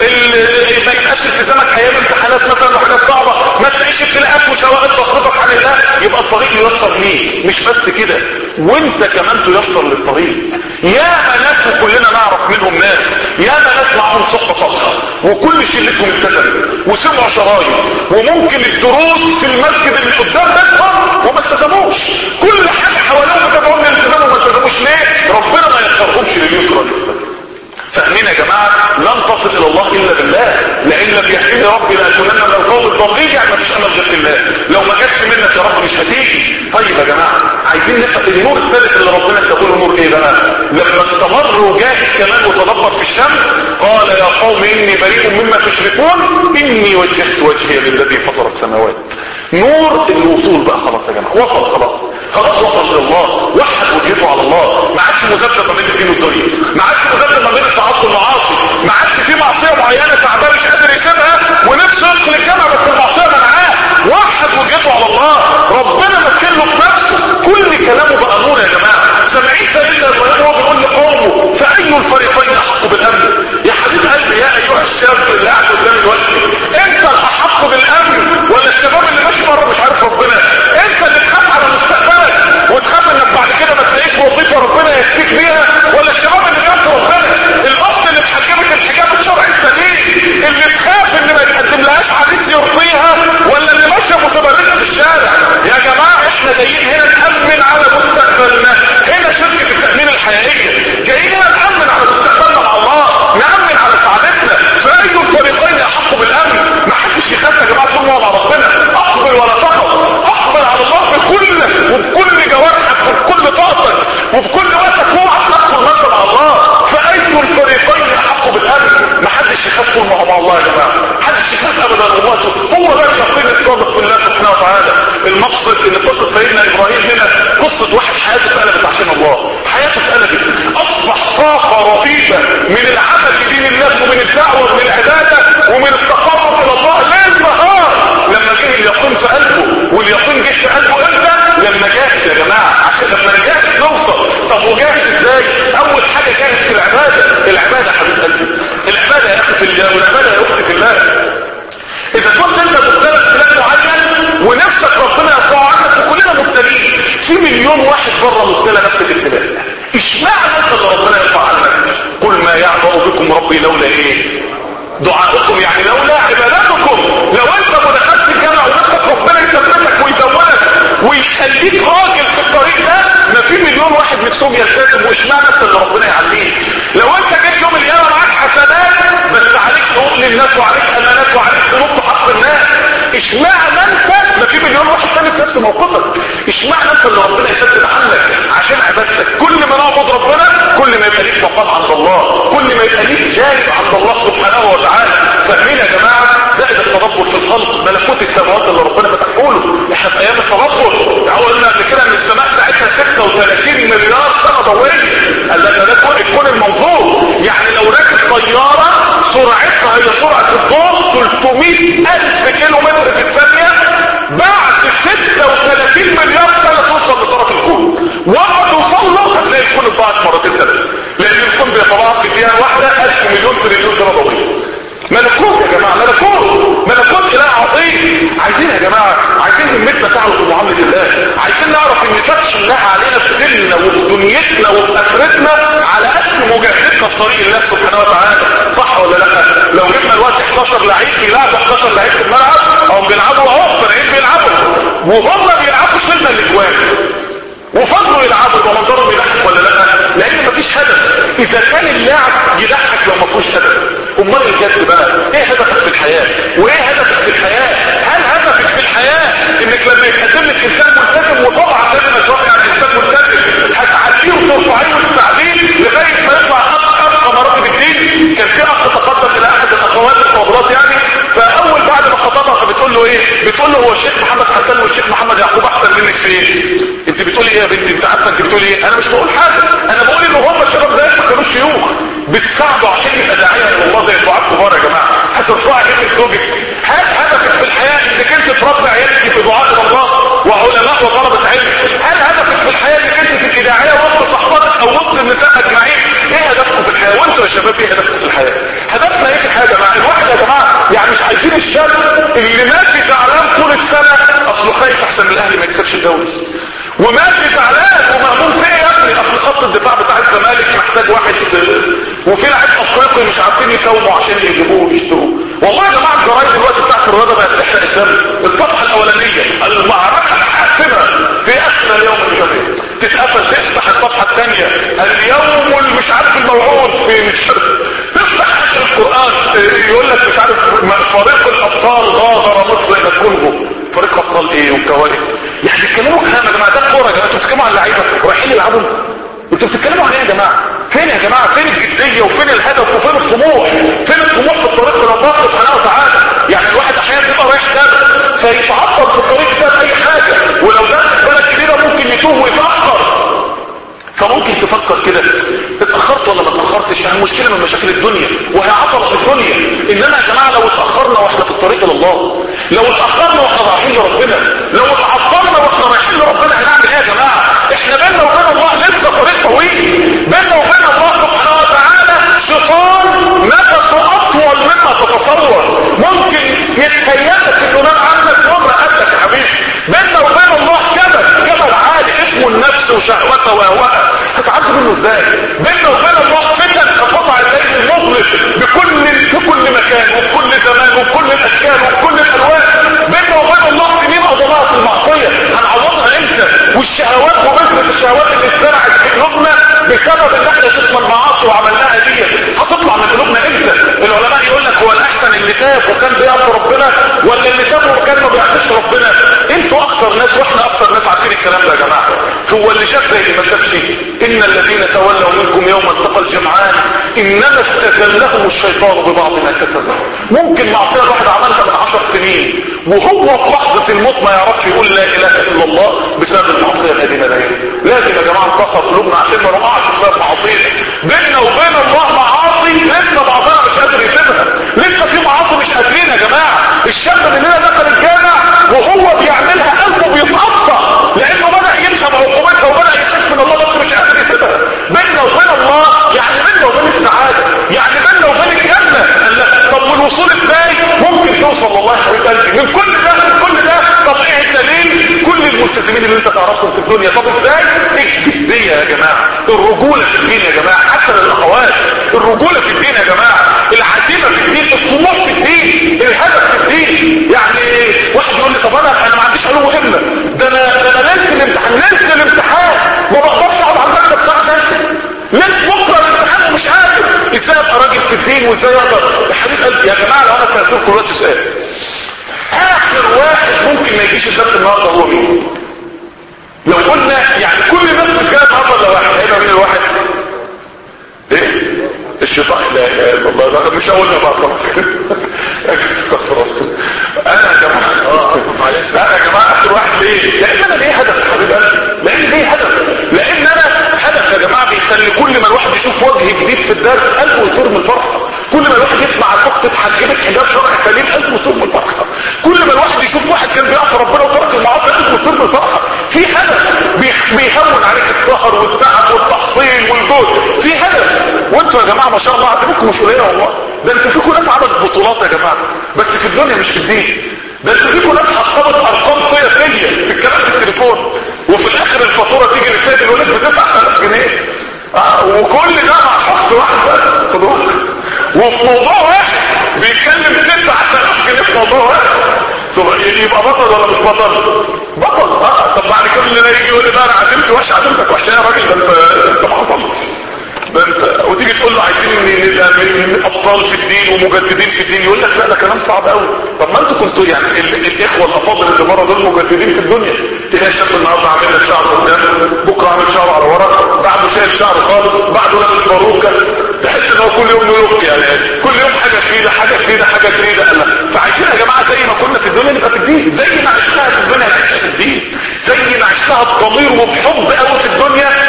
[SPEAKER 1] ما يبقاش التزامك ايام امتحانات مثلا وحاجات صعبة، ما تلاقيش ابتلاءات وشواغل تصرفك عن الله، يبقى الطريق ييسر ليه. مش بس كده، وانت كمان تيسر للطريق. ياما ناس وكلنا نعرف منهم ناس، ياما ناس معهم صحبة صالحة وكل شلتهم التزموا وسمعوا شرايط، وممكن الدروس في المسجد اللي قدام بيتهم وما التزموش، كل حاجة حواليهم بتدعون للالتزام وما التزموش. ليه؟ ربنا ما يختارهمش لليسرى لسه. فاهمين يا جماعة؟ لن تصل الى الله الا بالله. لان لم يهدني ربي لأكونن من القوم الضالين. يعني ما فيش امل غير بالله. لو ما جاتش منك يا رب مش هتيجي. طيب يا جماعة عايزين نفهم النور الثالث اللي ربنا اداله نور ايه بقى؟ لما استمر وجاهد كمان وتدبر في الشمس قال يا قوم اني بريء مما تشركون اني وجهت وجهي للذي فطر السماوات. نور الوصول بقى خلاص يا جماعة، وصل خلاص وصل الى الله، وحد وجهته على الله، ما عادش مذبذب ما بين الدين والدنيا، ما عادش مذبذب ما بين الطاعات والمعاصي، ما عادش في معصيه معينه تعبان مش قادر يسيبها ونفسه يدخل الجامعه بس المعصيه منعاه. وحد وجهته على الله، ربنا مكن له بنفسه، كل كلامه بقى نور يا جماعه. سامعين سيدنا ابراهيم وهو بيقول لقومه فاي الفريقين احق بالامن؟ يا حبيب قلبي يا ايها الشاب اللي قاعد قدام الوقت، انت الاحق بالامن ولا الشباب اللي ماشي بره مش عارف ربنا؟ انت اللي تخاف على مستقبلك وتخاف انك بعد كده ما تلاقيش وظيفه ربنا يكفيك بيها، ولا الشباب اللي بيعرف ربنا؟ الاخت اللي اتحجبت الحجاب الشرعي السليم اللي تخاف ان ما يتقدم لهاش حديث يرضيها، ولا اللي ماشيه متبرجه في الشارع؟ يا جماعه احنا جايين هنا نامن على مستقبلنا، هنا شركه التامين الحقيقيه، جايين هنا نامن على مستقبلنا مع الله، نامن على سعادتنا. فاي الفريقين احق بالامن؟ ما حدش يخاف يا جماعه طول ما هو مع ربنا. اقبل ولا تخف، اقبل على الله بكل وبكل جوارحك وبكل طاقتك وبكل وقتك، اوعى تدخل نفسك مع الله. فاي الفريقين احق بالامن؟ ما حدش يخاف طول ما هو مع الله يا جماعه، ما حدش يخاف ابدا. هو ده اليقين الصادق بالله سبحانه وتعالى. المقصد ان قصه سيدنا ابراهيم هنا قصه واحد حياته اتقلبت عشان الله، حياته اتقلبت، اصبح طاقه رهيبه من العمل لدين الله ومن الدعوه ومن العباده ومن التقرب الى الله ليل نهار. لما جه اليقين في قلبه، واليقين جه في قلبه امتى؟ لما جاهد يا جماعه. عشان لما نجاهد نوصل. طب وجاهد ازاي؟ اول حاجه جاهد في العباده. العباده يا حبيب قلبي، العباده يا اخي في الله، والعباده يا اختي في الله. اذا كنت انت مبتلى ابتلاء معين ونفسك ربنا يرفعه عنك، وكلنا مبتلين، في مليون واحد بره مبتلى نفس الابتلاء، اشمعنى انت اللي ربنا يرفع عنك؟ قل ما يعبأ بكم ربي لولا ايه؟ دعاؤكم، يعني لولا عباداتكم. لو انت ما دخلتش الجامعه ونفسك ربنا يثبتك ويزودك ويخليك راجل في الطريق ده، ما في مليون واحد نفسهم يلتزم، واشمعنى انت اللي ربنا يعليك؟ لو انت جيت يوم القيامه معاك حسنات بس عليك حقوق للناس وعليك امانات وعليك ذنوب حق الناس، اشمعنى انت ما في مليون واحد تاني في نفس موقفك؟ اشمعنى انت اللي ربنا يثبت عنك عشان عبادتك؟ كل ما نعبد ربنا كل ما يبقى ليك مقام عند الله، كل ما يبقى ليك جانب عند الله سبحانه وتعالى. فاهمين يا جماعه؟ زائد التدبر في الخلق، ملكوت السماوات اللي ربنا فتحه له. احنا في ايام التدبر، قلنا قبل كده ان السماء ساعتها 36 مليار سنه ضوئيه، ده الكون المنظور. يعني لو راكب طياره سرعتها هي سرعه الضوء 300,000 كيلو متر في الثانيه، بعد 36 مليار سنه توصل لطرف الكون. وقت توصل له هتلاقي الكون اتضاعف مرتين ثلاثه، لان الكون بيتضاعف في دقيقه واحده 1000 مليون تريليون سنه ضوئيه. ملكوت يا جماعه، ملكوت اله عظيم. عايزين يا جماعه، عايزين همتنا تعلق بمعامله الله، عايزين نعرف ان فتح الله علينا في ديننا وفي دنيتنا وفي اخرتنا على قد مجاهدتنا في طريق الله سبحانه وتعالى. صح ولا لا؟ لو جبنا الوقت 11 لعيب بيلعبوا 11 لعيب في الملعب، او بيلعبوا فريقين بيلعبوا وهم بيلعبوا شلنا الاجوان وفضلوا يلعبوا، يبقى منظرهم يضحك ولا لا؟ لان مفيش هدف. اذا كان اللاعب يضحك لو مفيهوش هدف، امال الجد بقى ايه هدفك في الحياه؟ وايه هدفك في الحياه؟ هل هدفك في الحياه انك لما يتقدم لك انسان ملتزم، وطبعا لازم اشرح يعني انسان ملتزم هتعديه وترفعيه وتساعديه لغايه ما يطلع ابقى مراتب الدين؟ كان في اخ تقدم الى احد الاخوات الفاضلات يعني، فاول بعد ما خطبها فبتقول له ايه؟ بتقول له هو الشيخ محمد حسن والشيخ محمد يعقوب احسن منك في ايه؟ انت بتقولي ايه يا بنتي؟ انت عارفه انت بتقولي ايه؟ انا مش بقول حاجه، انا بقول ان هم الشباب زيك ما كانوش شيوخ بتساعدوا عشان يبقى داعيه الى الله زي الدعاء الكبار يا جماعه. هترفعي ابنك زوجك. هل هدفك في الحياه انك انت تربي عيالك في دعاء الله وعلماء وطلبه علم؟ هل هدفك في الحياه انك انت تبقي داعيه وسط صحباتك او وسط النساء اجمعين؟ ايه هدفكم في الحياه؟ وانتوا يا شباب ايه هدفكم في الحياه؟ هدفنا ايه في الحياه يا جماعه؟ الواحد يا جماعه يعني مش عايزين الشاب اللي ماشي زعلان طول السنه اصله خايف احسن من الاهلي ما يكسبش الدوري، وماشي زعلان ومأمون في ايه يا ابني؟ اصل خط الدفاع بتاع الزمالك محتاج واحد وفي لاعب افريقي مش عارفين يساوموا عشان يجيبوه ويشتروه. والله يا جماعه الجرايد دلوقتي بتاعت الرياضه بقت تحرق الدم. الصفحه الاولانيه المعركه الحاسمه في اسنى اليوم الجميل تتقفل، تفتح الصفحه الثانيه اليوم مش عارف الموعود في مش عارف، تفتح عشر القران يقول لك مش عارف فريق الابطال غادر مصر الى الكونغو. فريق ابطال ايه وكوارث؟ يعني بيتكلموا كلام يا جماعه، ده كوره يا جماعه. انتوا بتتكلموا عن اللعيبه رايحين يلعبوا؟ انتوا بتتكلموا عن ايه يا جماعه؟ فين يا جماعه؟ فين الجديه وفين الهدف وفين الطموح؟ فين الطموح في الطريق الى الله سبحانه وتعالى؟ يعني الواحد احيانا بيبقى رايح درس فيتعطل في الطريق ده اي حاجه، ولو درس بلد كبيره ممكن يتوه ويتاخر. فممكن تفكر كده اتاخرت ولا ما اتاخرتش؟ يعني مشكله من مشاكل الدنيا وهي عطله في الدنيا. انما يا جماعه لو اتاخرنا واحنا في الطريق الى الله، لو اتاخرنا واحنا رايحين لربنا، لو اتعطلنا واحنا رايحين لربنا هنعمل ايه يا جماعه؟ احنا بيننا وبين الله لسه طريق طويل. بيننا وبين الله سبحانه وتعالى شيطان نفسه اطول مما تتصور، ممكن يتخيلك انه نام عنك يوم رقبتك يا حبيبي. بيننا وبين الله جبل عالي اسمه النفس وشهوتها واهواءها، هتعدي منه ازاي؟ بيننا وبين الله فتن كقطع الليل المظلم في كل مكان وبكل زمان وبكل الاشكال وبكل الالوان. بيننا وبين الله سنين اضلات المعصيه هنعوضها امتى؟ والشهوات وبذره الشهوات اللي اتزرعت في قلوبنا بسبب ان احنا شفنا المعاصي وعملناها دي هتطلع من قلوبنا امتى؟ العلماء يقول لك هو الاحسن اللي تاب وكان بيعصي ربنا ولا اللي تاب وكان ما بيعصيش ربنا؟ انتوا اكتر ناس واحنا اكتر ناس عارفين الكلام ده يا جماعه. هو اللي شاف زي اللي ما شافش. ان الذين تولوا منكم يوم التقى الجمعان انما استزلهم الشيطان ببعض ما كسبوا. ممكن معصيه الواحد عملها من 10 سنين وهو في لحظه الموت ما يعرفش يقول لا اله الا الله بسبب المعصيه الذين لا يؤمنون. لازم يا جماعه نطهر قلوبنا عشان ما نقعش في باب معصيه. بيننا وبين الله معاصي لسه بعضها مش قادر يسيبها، لسه في معاصي مش قادرين يا جماعه. الشاب مننا دخل الجامع وهو بيعملها قلبه بيتقطع لانه بدا يفهم عقوبتها وبدا يخاف من الله بس مش قادر يسيبها. بيننا وبين الله يعني بيننا وبين السعاده، يعني بيننا وبين الجنه. طب والوصول ازاي؟ ممكن توصل والله يا حبيب قلبي من كل ده من كل ده. طب ايه الدليل؟ كل الملتزمين اللي انت تعرفهم في الدنيا. طب ازاي؟ الجديه يا جماعه، الرجوله في الدين يا جماعه، حتى للاخوات الرجوله في الدين يا جماعه، العزيمه في الدين، الطموح في الدين، الهدف في الدين. يعني واحد يقول لي طب انا ما عنديش علوم مهمه، ده انا ليله الامتحان ما بقدرش اقعد على المكتب ساعه ثانيه، ليله بكره الامتحان ومش قادر. ازاي ابقى راجل في الدين وازاي اقدر؟ يا حبيب قلبي يا جماعه لو انا سالتكم دلوقتي سؤال، اخر واحد ممكن ما يجيش الدرس النهارده هو مين؟ لو قلنا يعني كل الناس بتتكلم النهارده واحد، هيبقى مين الواحد؟ ايه؟ الشيطان. لا اله الا الله. مش هقولها بقى خلاص. استغفر الله. انا يا جماعه اخر واحد ليه؟ لان انا ليه هدف يا حبيب قلبي؟ لان ليه هدف؟ لان انا هدف يا جماعه بيخلي كل ما الواحد يشوف وجه جديد في الدرس قلبه يطير من الفرحه. كل ما الواحد يسمع اخت اتحجبت حجاب شرعي سليم قلبه يطير من الفرحه. كل ما الواحد يشوف واحد كان بيعصي ربنا وترك المعاصي قلبه يطير من الفرحه. في هدف بيهون عليك السهر والتعب والتحصيل والجهد، في هدف. وانتوا يا جماعه ما شاء الله عندكم مش قليله والله، ده انتوا فيكم ناس عملت بطولات يا جماعه بس في الدنيا مش في الدين. ده انتوا فيكم ناس حطمت ارقام قياسيه في الكلام في التليفون وفي الاخر الفاتوره تيجي للسيد يقول لك ب 9000 جنيه. وكل ده مع شخص واحد بس خدوه، وفي موضوع واحد بيتكلم 9000 جنيه في موضوع واحد. يبقى بطل ولا مش بطل؟ بطل. طب بعد كل اللي يجي يقول لي بقى انا عزمتك وحشه يا راجل، ده انت بطل. ده انت وتيجي تقول له عايزين نبقى من ابطال في الدين ومجددين في الدين، يقول لك لا ده كلام صعب قوي. طب ما انتوا كنتوا يعني الاخوه الافاضل اللي بره دول مجددين في الدنيا. تلاقي الشاب النهارده عامل لك شعر قدام، بكره عامل شعر على ورا، بعده شايل شعر خالص، بعده لابس باروكه، تحس ان هو كل يوم نيويورك يعني كل يوم حاجه جديده حاجه جديده حاجه جديده. فعايزين يا جماعه زي ما كنا في الدنيا نبقى في الدين، زي ما عشناها في الدنيا نعيشها في الدين، زي ما عشناها بضمير وبحب قوي في الدنيا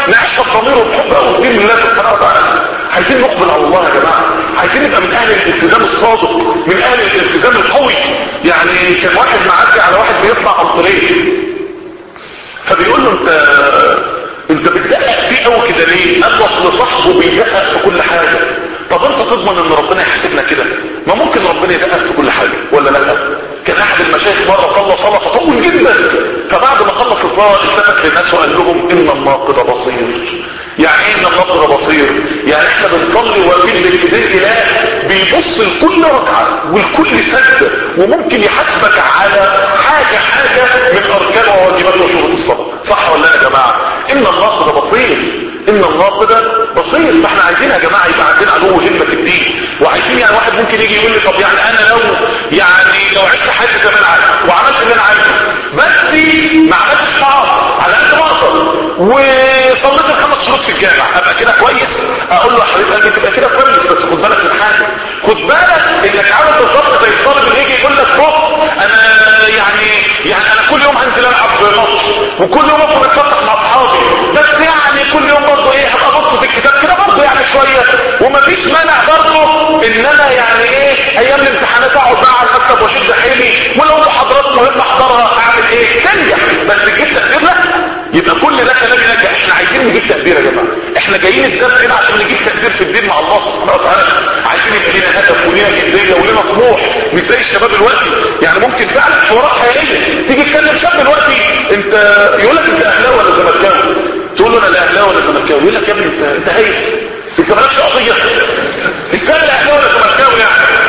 [SPEAKER 1] نعيشها بضمير وبحب قوي دين الله سبحانه وتعالى. عايزين نقبل على الله يا جماعه، عايزين نبقى من اهل الالتزام الصادق، من اهل الالتزام القوي. يعني كان واحد معدي على واحد بيصنع قنطريه، فبيقول له انت بتدقق فيه قوي كده ليه؟ قال له اصل صاحبه بيدقق في كل حاجه. طب انت تضمن ان ربنا يحاسبنا كده؟ ما ممكن ربنا يدقق في كل حاجه ولا لا؟ كان احد المشايخ مره صلاه فطول جدا، فبعد ما خلص الصلاه التفت للناس وقال لهم ان الناقد بصير. يعني ايه ان الناقد بصير؟ يعني احنا بنصلي واقفين بين ايدين اله بيبص لكل ركعه ولكل سجده، وممكن يحاسبك على حاجه من اركان وواجبات وشروط الصلاه. صح ولا لا يا جماعه؟ ان الناقد بصير، ان الناقد بصير. فاحنا عايزين يا جماعه يبقى عندنا علو همه في الدين، وعايزين يعني واحد ممكن يجي يقول لي طب يعني انا لو عشت حياتي زمان عادي وعملت اللي انا عايزه بس ما عملتش طاعات على قد ما اقدر وصليت ال5 شروط في الجامع، ابقى كده كويس؟ اقول له يا حبيب قلبي تبقى كده كويس، بس خد بالك من حاجه، خد بالك انك عامل بالظبط زي الطالب اللي يجي يقول لك بص انا يعني انا كل يوم هنزل العب ماتش وكل يوم اخرج اتفتح مع اصحابي، بس يعني كل يوم برضه ايه هبقى ابص في الكتاب كده برضه يعني شويه، ومفيش مانع برضه ان انا يعني ايه ايام الامتحانات اقعد بقى على المكتب واشد حيلي، ولو محاضرات مهمه احضرها اعمل ايه؟ تنجح، بس تجيب تقدير لا. يبقى كل ده كلام ينجح. احنا عايزين نجيب تقدير يا جماعه، احنا جايين الدرس هنا عشان نجيب تقدير في الدين مع الله سبحانه وتعالى. عايزين يبقى لنا هدف ولنا جديه ولنا طموح، مش زي الشباب دلوقتي. يعني ممكن فعلا حوارات حقيقيه تيجي تكلم شاب دلوقتي انت يقول لك انت اهلاوي ولا زملكاوي؟ تقول له انا لا اهلاوي ولا زملكاوي، يقول لك يا ابني انت هايف، انت مالكش قضيه، ازاي لا اهلاوي ولا زملكاوي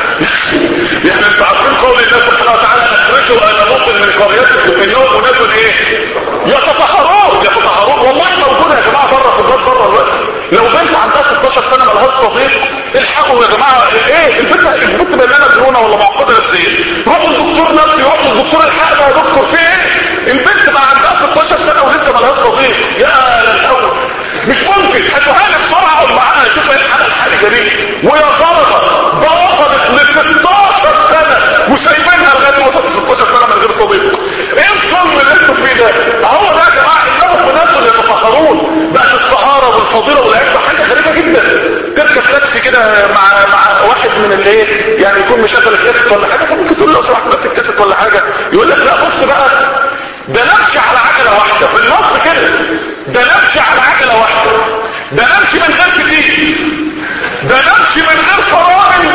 [SPEAKER 1] يعني انت عارفين قول الله سبحانه وتعالى اخرجوا انا باطل من قريتكم انهم اناس ايه يتطهرون. والله موجوده يا جماعه بره في البلاد بره الوقت، لو بنت عندها 16 سنه مالهاش صديق الحقوا يا جماعه، ايه البنت بيننا جنونه ولا معقده نفسيا، روحوا للدكتور نفسي، روحوا للدكتور الحقنا يا دكتور في ايه؟ البنت بقى عندها 16 سنه ولسه مالهاش صديق، يا للهول مش ممكن. هاتوها لي بسرعه اقعد معاها اشوف ايه الحاله الحرجه دي. ويا ضربه ده وصلت ل 16 سنه وسايبينها لغايه ما وصلت 16 سنه من غير صديق. ايه الظلم اللي انتوا فيه ده؟ هو ده يا جماعه انهم ناس يتطهرون. بقت الطهاره والفضيله والعفه حاجه غريبه جدا. تركب تاكسي كده مع واحد من اللي ايه يعني يكون مشغل الكاسيت ولا حاجه، فممكن تقول له لو سمحت بس الكاسيت ولا حاجه، يقول لك لا بص بقى ده نمشي على عجله واحده في النص كده، ده نمشي على عجله واحده، ده نمشي من غير كتير، ده نمشي من غير فرامل،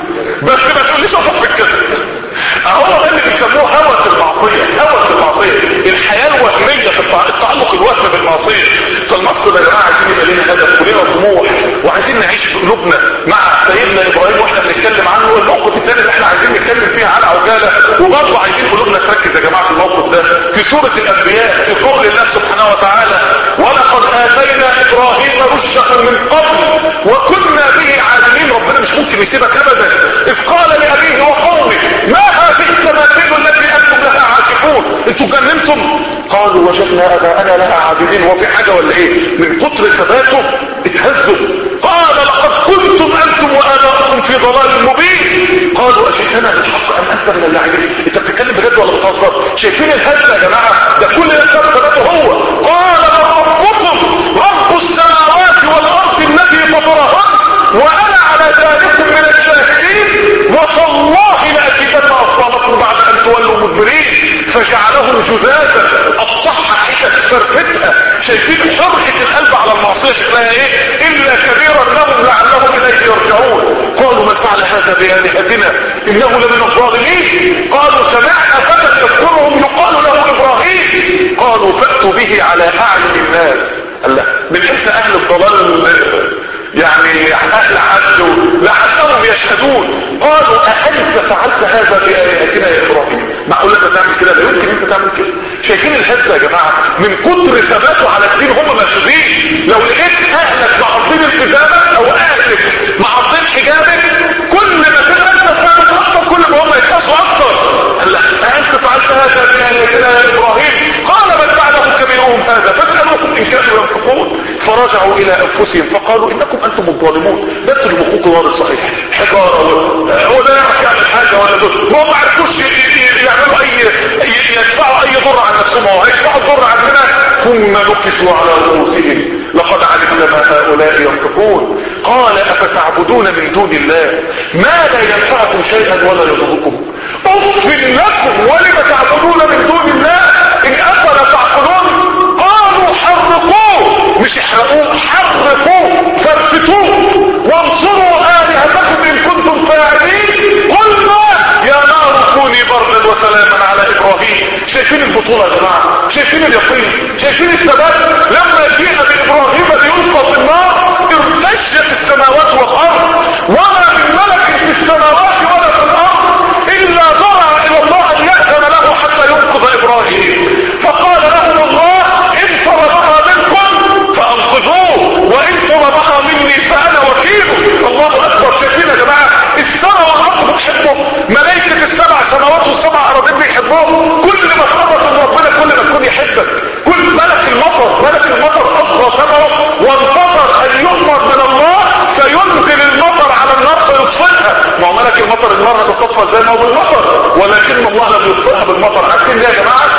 [SPEAKER 1] بس ما تقوليش اقف في الكاسيت. اهو ده اللي بيسموه هوس المعصيه، هوس المعصيه، الحياه الوهميه في التعلق الوهم بالمعصيه. فالمقصد يا جماعه عايزين يبقى لنا هدف ولنا طموح، وعايزين نعيش في قلوبنا مع سيدنا ابراهيم واحنا بنتكلم عنه. الموقف الثاني اللي احنا عايزين نتكلم فيه على عجاله، وبرضه عايزين قلوبنا تركز يا جماعه في الموقف ده في سوره الانبياء، في قول الله سبحانه وتعالى ولقد اتينا ابراهيم رشده من قبل وكنا به عالمين. ربنا مش ممكن يسيبك ابدا. اذ قال لابيه وقومه ما هذه التماثيل التي انتم لها عاكفون، انتوا جننتم؟ قالوا وجدنا اباءنا لها عابدين. هو في حاجه ولا ايه؟ من كتر ثباته اتهزوا. قال لقد كنتم انتم واباؤكم في ضلال مبين. قالوا اجئتنا بالحق ام انت من اللاعبين؟ انت بتتكلم بجد ولا بتهزر؟ شايفين الهزه يا جماعه؟ ده كل ده ثباته هو. قال ربكم رب السماوات والارض التي فطرهن وانا على ذلك من الشاهدين وتالله لأكيدن اصنامكم بعد ان تولوا مدبرين. فجعلهم جذاذا، قطعها حتت فرفتها. شايفين حرقة القلب على المعصية شكلها ايه؟ الا كبيرا لهم لعلهم اليه يرجعون. قالوا من فعل هذا بآلهتنا انه لمن الظالمين. قالوا سمعنا فتى يذكرهم يقال له ابراهيم. قالوا فأتوا به على اعين الناس. الله، من امتى اهل الضلال يعني اهل عدل لعلهم يشهدون. قالوا أأنت فعلت هذا بآياتنا يا ابراهيم؟ معقول انت تعمل كده؟ لا يمكن انت تعمل كده. شايفين الهزه يا جماعه؟ من كتر ثباته على الدين هم مشدودين. لو لقيت اهلك معظين التزامك او اهلك معظين حجابك، كل ما تبقى انت ثابت اكتر كل ما هم يخافوا اكتر. قال لا أأنت فعلت هذا بآياتنا يا ابراهيم؟ قال بل فعله كبيرهم هذا فاسألوهم ان كانوا ينطقون. فرجعوا الى انفسهم فقالوا انكم انتم الظالمون. ده انتوا المخوك وارد صحيح حجاره هو ده يعرف يعمل حاجه ولا دول ما عرفوش يعملوا يدفعوا اي ضر عن نفسهم، هو هيدفعوا الضر عننا ثم نكسوا على رؤوسهم لقد علمت ما هؤلاء ينطقون. قال افتعبدون من دون الله ما لا ينفعكم شيئا ولا يضركم اف لكم ولم تعبدون من دون الله ان افلا تعقلون. قالوا حرقوه، مش احرقوه، حرقوه فرفتوه وانصروا آلهتكم ان كنتم فاعلين. قلنا يا نار كوني بردا وسلاما على ابراهيم. شايفين البطولة يا جماعة؟ شايفين اليقين؟ شايفين الثبات؟ لما جينا بابراهيم ليلقى في النار ارتجت السماوات والارض وما من ملك في السماوات ولا في الارض الا ضرع الى الله ان يأذن له حتى ينقذ ابراهيم. فقال لهم الله ان طلبها منكم فانقذوه وان طلبها مني فانا وكيله. الله اكبر. شايفين يا جماعه السماء والارض بتحبه، ملائكه السبع سماوات والسبع اراضين بيحبوه. كل ما تقرب من ربنا كل ما تكون يحبك. كل ملك المطر اصغى سمعه وانتظر ان يؤمر من الله فينزل المطر على النار فيطفئها. ما هو ملك المطر النار هتطفى زي ما هو بالمطر، ولكن الله لم يطفئها بالمطر. عارفين ليه يا جماعه؟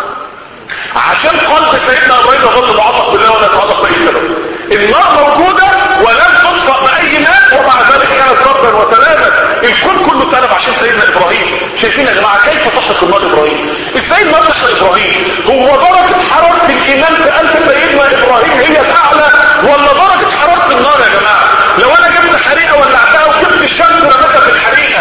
[SPEAKER 1] عشان قلب سيدنا ابراهيم يظل معلق بالله ولا يتعلق باي سبب. النار موجوده ولم تطفأ باي ماء ومع ذلك كانت ربا وسلاما. الكون كله اتقلب عشان سيدنا ابراهيم. شايفين يا جماعه كيف تحرق النار ابراهيم؟ ازاي النار تحرق ابراهيم؟ هو درجه حراره الايمان في قلب سيدنا ابراهيم هي الاعلى ولا درجه حراره النار يا جماعه؟ لو انا جبت حريقه ولعتها وجبت الشمس ورمتها في الحريقه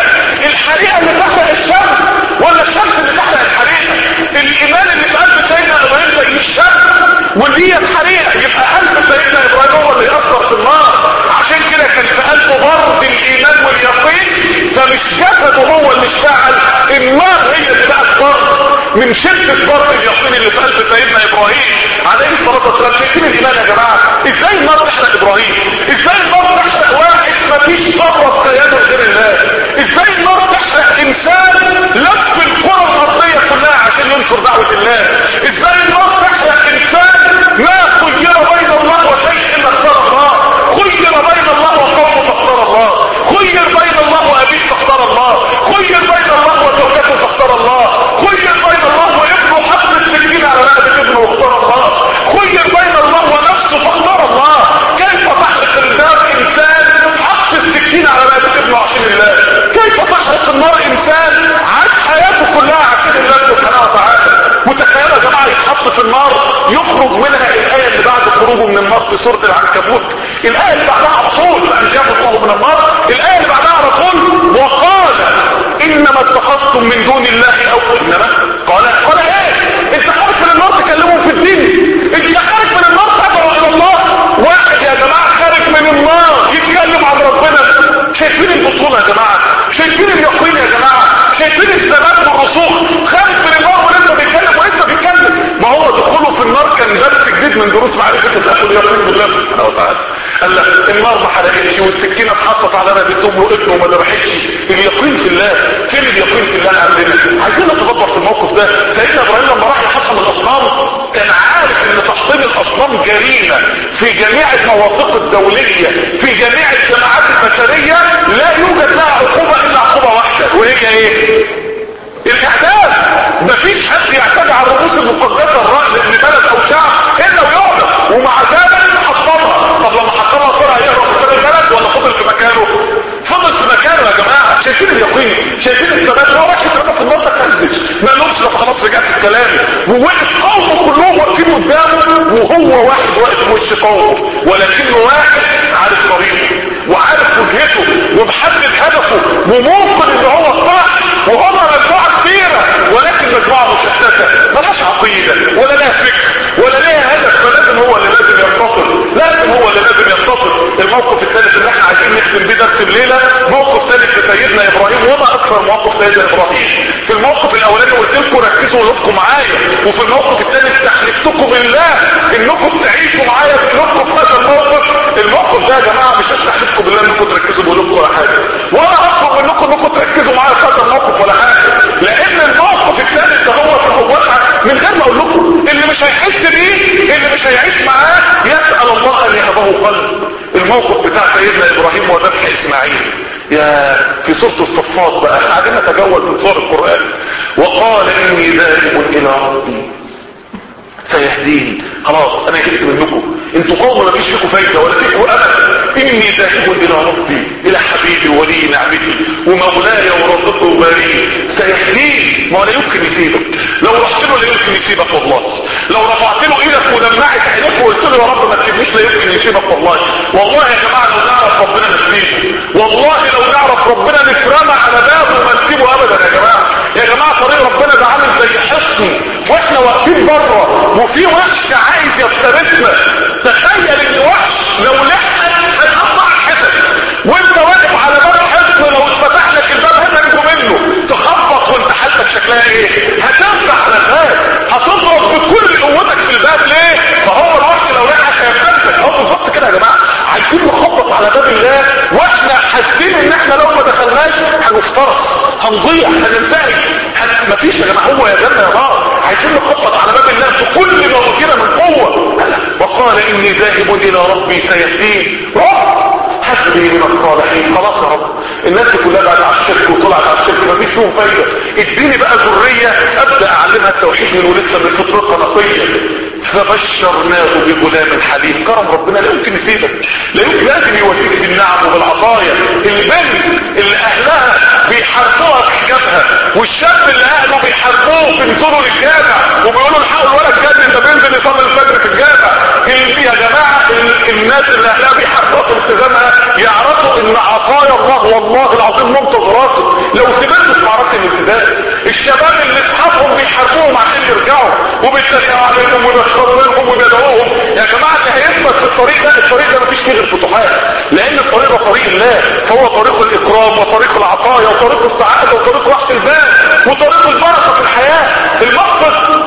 [SPEAKER 1] اللي تحرق الشمس ولا الشمس اللي تحرق الحريقه؟ الايمان اللي في قلب سيدنا ابراهيم زي الشمس واللي هي الحريقه، يبقى قلب سيدنا ابراهيم هو اللي يأثر في النار. عشان كده كان في قلبه برد الايمان واليقين، فمش جسده هو اللي اشتعل، النار هي اللي بقت برد من شده برد اليقين اللي في قلب سيدنا ابراهيم عليه الصلاه والسلام. شايفين الايمان يا جماعه؟ ازاي النار تحرق ابراهيم؟ ازاي النار تحرق واحد مفيش ثروه قياده غير الله؟ ازاي النار تحرق انسان لف الكره الارضيه كلها عشان ينشر دعوه الله؟ ازاي النار تحرق انسان ما خير بين الله وشيء الا اختار الله؟ خير بين الله وقومه فاختار الله، خير بين الله وابيه فاختار الله، خير بين الله وزوجته فاختار الله، خير بين الله وابنه حط السكين على رقبه ابنه واختار الله، خير بين الله ونفسه فاختار الله. كيف تحرق النار انسان حط السكين على رقبه ابنه عشان الله؟ كيف تحرق النار انسان عاش حياته كلها عشان الله سبحانه وتعالى؟ متخيل يا جماعه يتحط في النار يخرج منها الايه اللي بعد خروجه من النار في سوره العنكبوت، الايه اللي بعدها على طول فانجاه الله من النار، الايه اللي بعدها على طول وقال انما اتخذتم من دون الله او انما قال ايه؟ انت خارج من النار تكلمهم في الدين؟ انت خارج من النار تدعو الى الله؟ واحد يا جماعه خارج من النار يتكلم عن ربنا. شايفين البطوله يا جماعه؟ شايفين اليقين يا جماعه؟ شايفين الثبات والرسوخ؟ خارج من النار ولسه بيتكلم ولسه بيتكلم. ما هو دخوله في النار كان درس جديد من دروس معرفه الله واليقين بالله سبحانه وتعالى. قال لك النار ما حرقتش والسكينه اتحطت على رقبه امه وابنه وما ذبحتش. اليقين في الله. فين اليقين في الله عندنا؟ عايزين نتدبر في الموقف ده. سيدنا ابراهيم لما راح يحطم الاصنام كان عارف ان تحطيم الاصنام جريمه في جميع المواثيق الدوليه في جميع الجماعات البشريه، لا يوجد لها عقوبه الا عقوبه واحده، وهي ايه؟ الاعدام. مفيش حد يعتدي على الرؤوس المقدسه لابن بلد او شعب الا ويعدم، ومع ذلك حطمها. طب لما حطمها طلع يهرب من البلد ولا فضل في مكانه؟ فضل في مكانه يا جماعه. شايفين اليقين؟ شايفين الثبات؟ هو راح يترمى في النار تكذب ما لهمش. لو خلاص رجعت في كلامي ووقف قومه كلهم واقفين قدامه وهو واحد واقف في وش قومه، ولكنه واحد عارف طريقه وعارف وجهته ومحدد هدفه وممكن ان هو صح، وهم مجموعه كثيره ولكن مجموعه مشتته ملهاش عقيده ولا لها فكر ولا لها هدف، فلازم هو اللي لازم ينتصر. الموقف الثالث اللي احنا عايزين نختم بيه درس الليله موقف ثالث لسيدنا ابراهيم، وما اكثر موقف سيدنا ابراهيم. في الموقف الاولاني قلت لكم ركزوا قلوبكم معايا، وفي الموقف الثاني استحلفتكم بالله انكم تعيشوا معايا في قلوبكم في هذا الموقف. الموقف ده يا جماعه مش هستحلفكم بالله انكم تركزوا بقلوبكم ولا حاجه، ولا اطلب منكم انكم تركزوا معايا في هذا الموقف ولا حاجه، لان الموقف الثالث ده هو من غير ما اقول لكم اللي مش هيحس بيه اللي مش هيعيش معاه يسأل الله ان يهبه قلب. الموقف بتاع سيدنا ابراهيم وذبح اسماعيل يا في سورة الصفات بقى، قاعدين نتجول من سور القرآن. وقال اني ذاهب الى ربي سيهدين خلاص انا جبت منكم، انتوا قوم ما فيش فيكم فايده ولا فيكم امل. اني ذاهب الى ربي، الى حبيبي ولي نعمتي ومولاي ورزقه وبارئي سيهديه. ما لا يمكن يسيبك، لو رحت له لا يمكن يسيبك والله. لو رفعت له ايدك ودمعت عينيك وقلت له يا رب ما تسيبنيش لا يمكن يسيبك والله. والله يا جماعه لو نعرف ربنا نسيبه، والله لو نعرف ربنا نترمى على بابه وما نسيبه ابدا. يا جماعه طريق ربنا ده عامل زي حصن واحنا واقفين بره وفي وحش عايز يفترسنا. تخيل ان وحش لو لحق هيقطع الحصن وانت واقف على باب الحصن، لو اتفتح لك الباب هتنجو منه، تخبط وانت حالتك شكلها ايه؟ هتفتح على الباب، هتضرب بكل قوتك في الباب. ليه؟ فهو الوحش لو لحق هيفترسك. هو بالظبط كده يا جماعه، عايزين نخبط على باب الله واحنا حاسين ان احنا لو ما دخلناش هنفترس، هنضيع، هننتهي، مفيش يا جماعه. هو يا جنه يا نار، عايزين نخبط على باب الله بكل ما اوتينا من قوه. وقال اني ذاهب الى ربي سيهدين. رب هب لي من الصالحين. خلاص يا رب، الناس كلها بقت على الشرك وطلعت على الشرك مفيش فيهم فايده، اديني بقى ذريه ابدا اعلمها التوحيد من ولدها من فطرتها نقيه. فبشرناه بغلام حليم. كرم ربنا لا يمكن يسيبك، لا يمكن، لازم يوفيك بالنعم وبالعطايا. البنت اللي اهلها بيحاربوها في حجابها، والشاب اللي اهله بيحاربوه في نزوله للجامع وبيقولوا الحقوا الولد جنن ده بينزل يصلي الفجر في الجامع. اللي يا جماعه الناس اللي اهلها بيحاربوها في التزامها يعرفوا ان عطايا الله والله العظيم منتظراته لو سبتوا في معركه الابتداء. الشباب اللي اصحابهم بيحاربوهم عشان يرجعوا وبيتريقوا عليهم ويبشروا لهم وبيدعوهم، يا جماعه اللي هيثبت في الطريق ده مفيش فيه غير فتوحات، لان الطريق ده طريق الله، فهو طريق الاكرام وطريق العطايا وطريق السعاده وطريق راحه البال وطريق البركه في الحياه. المقصد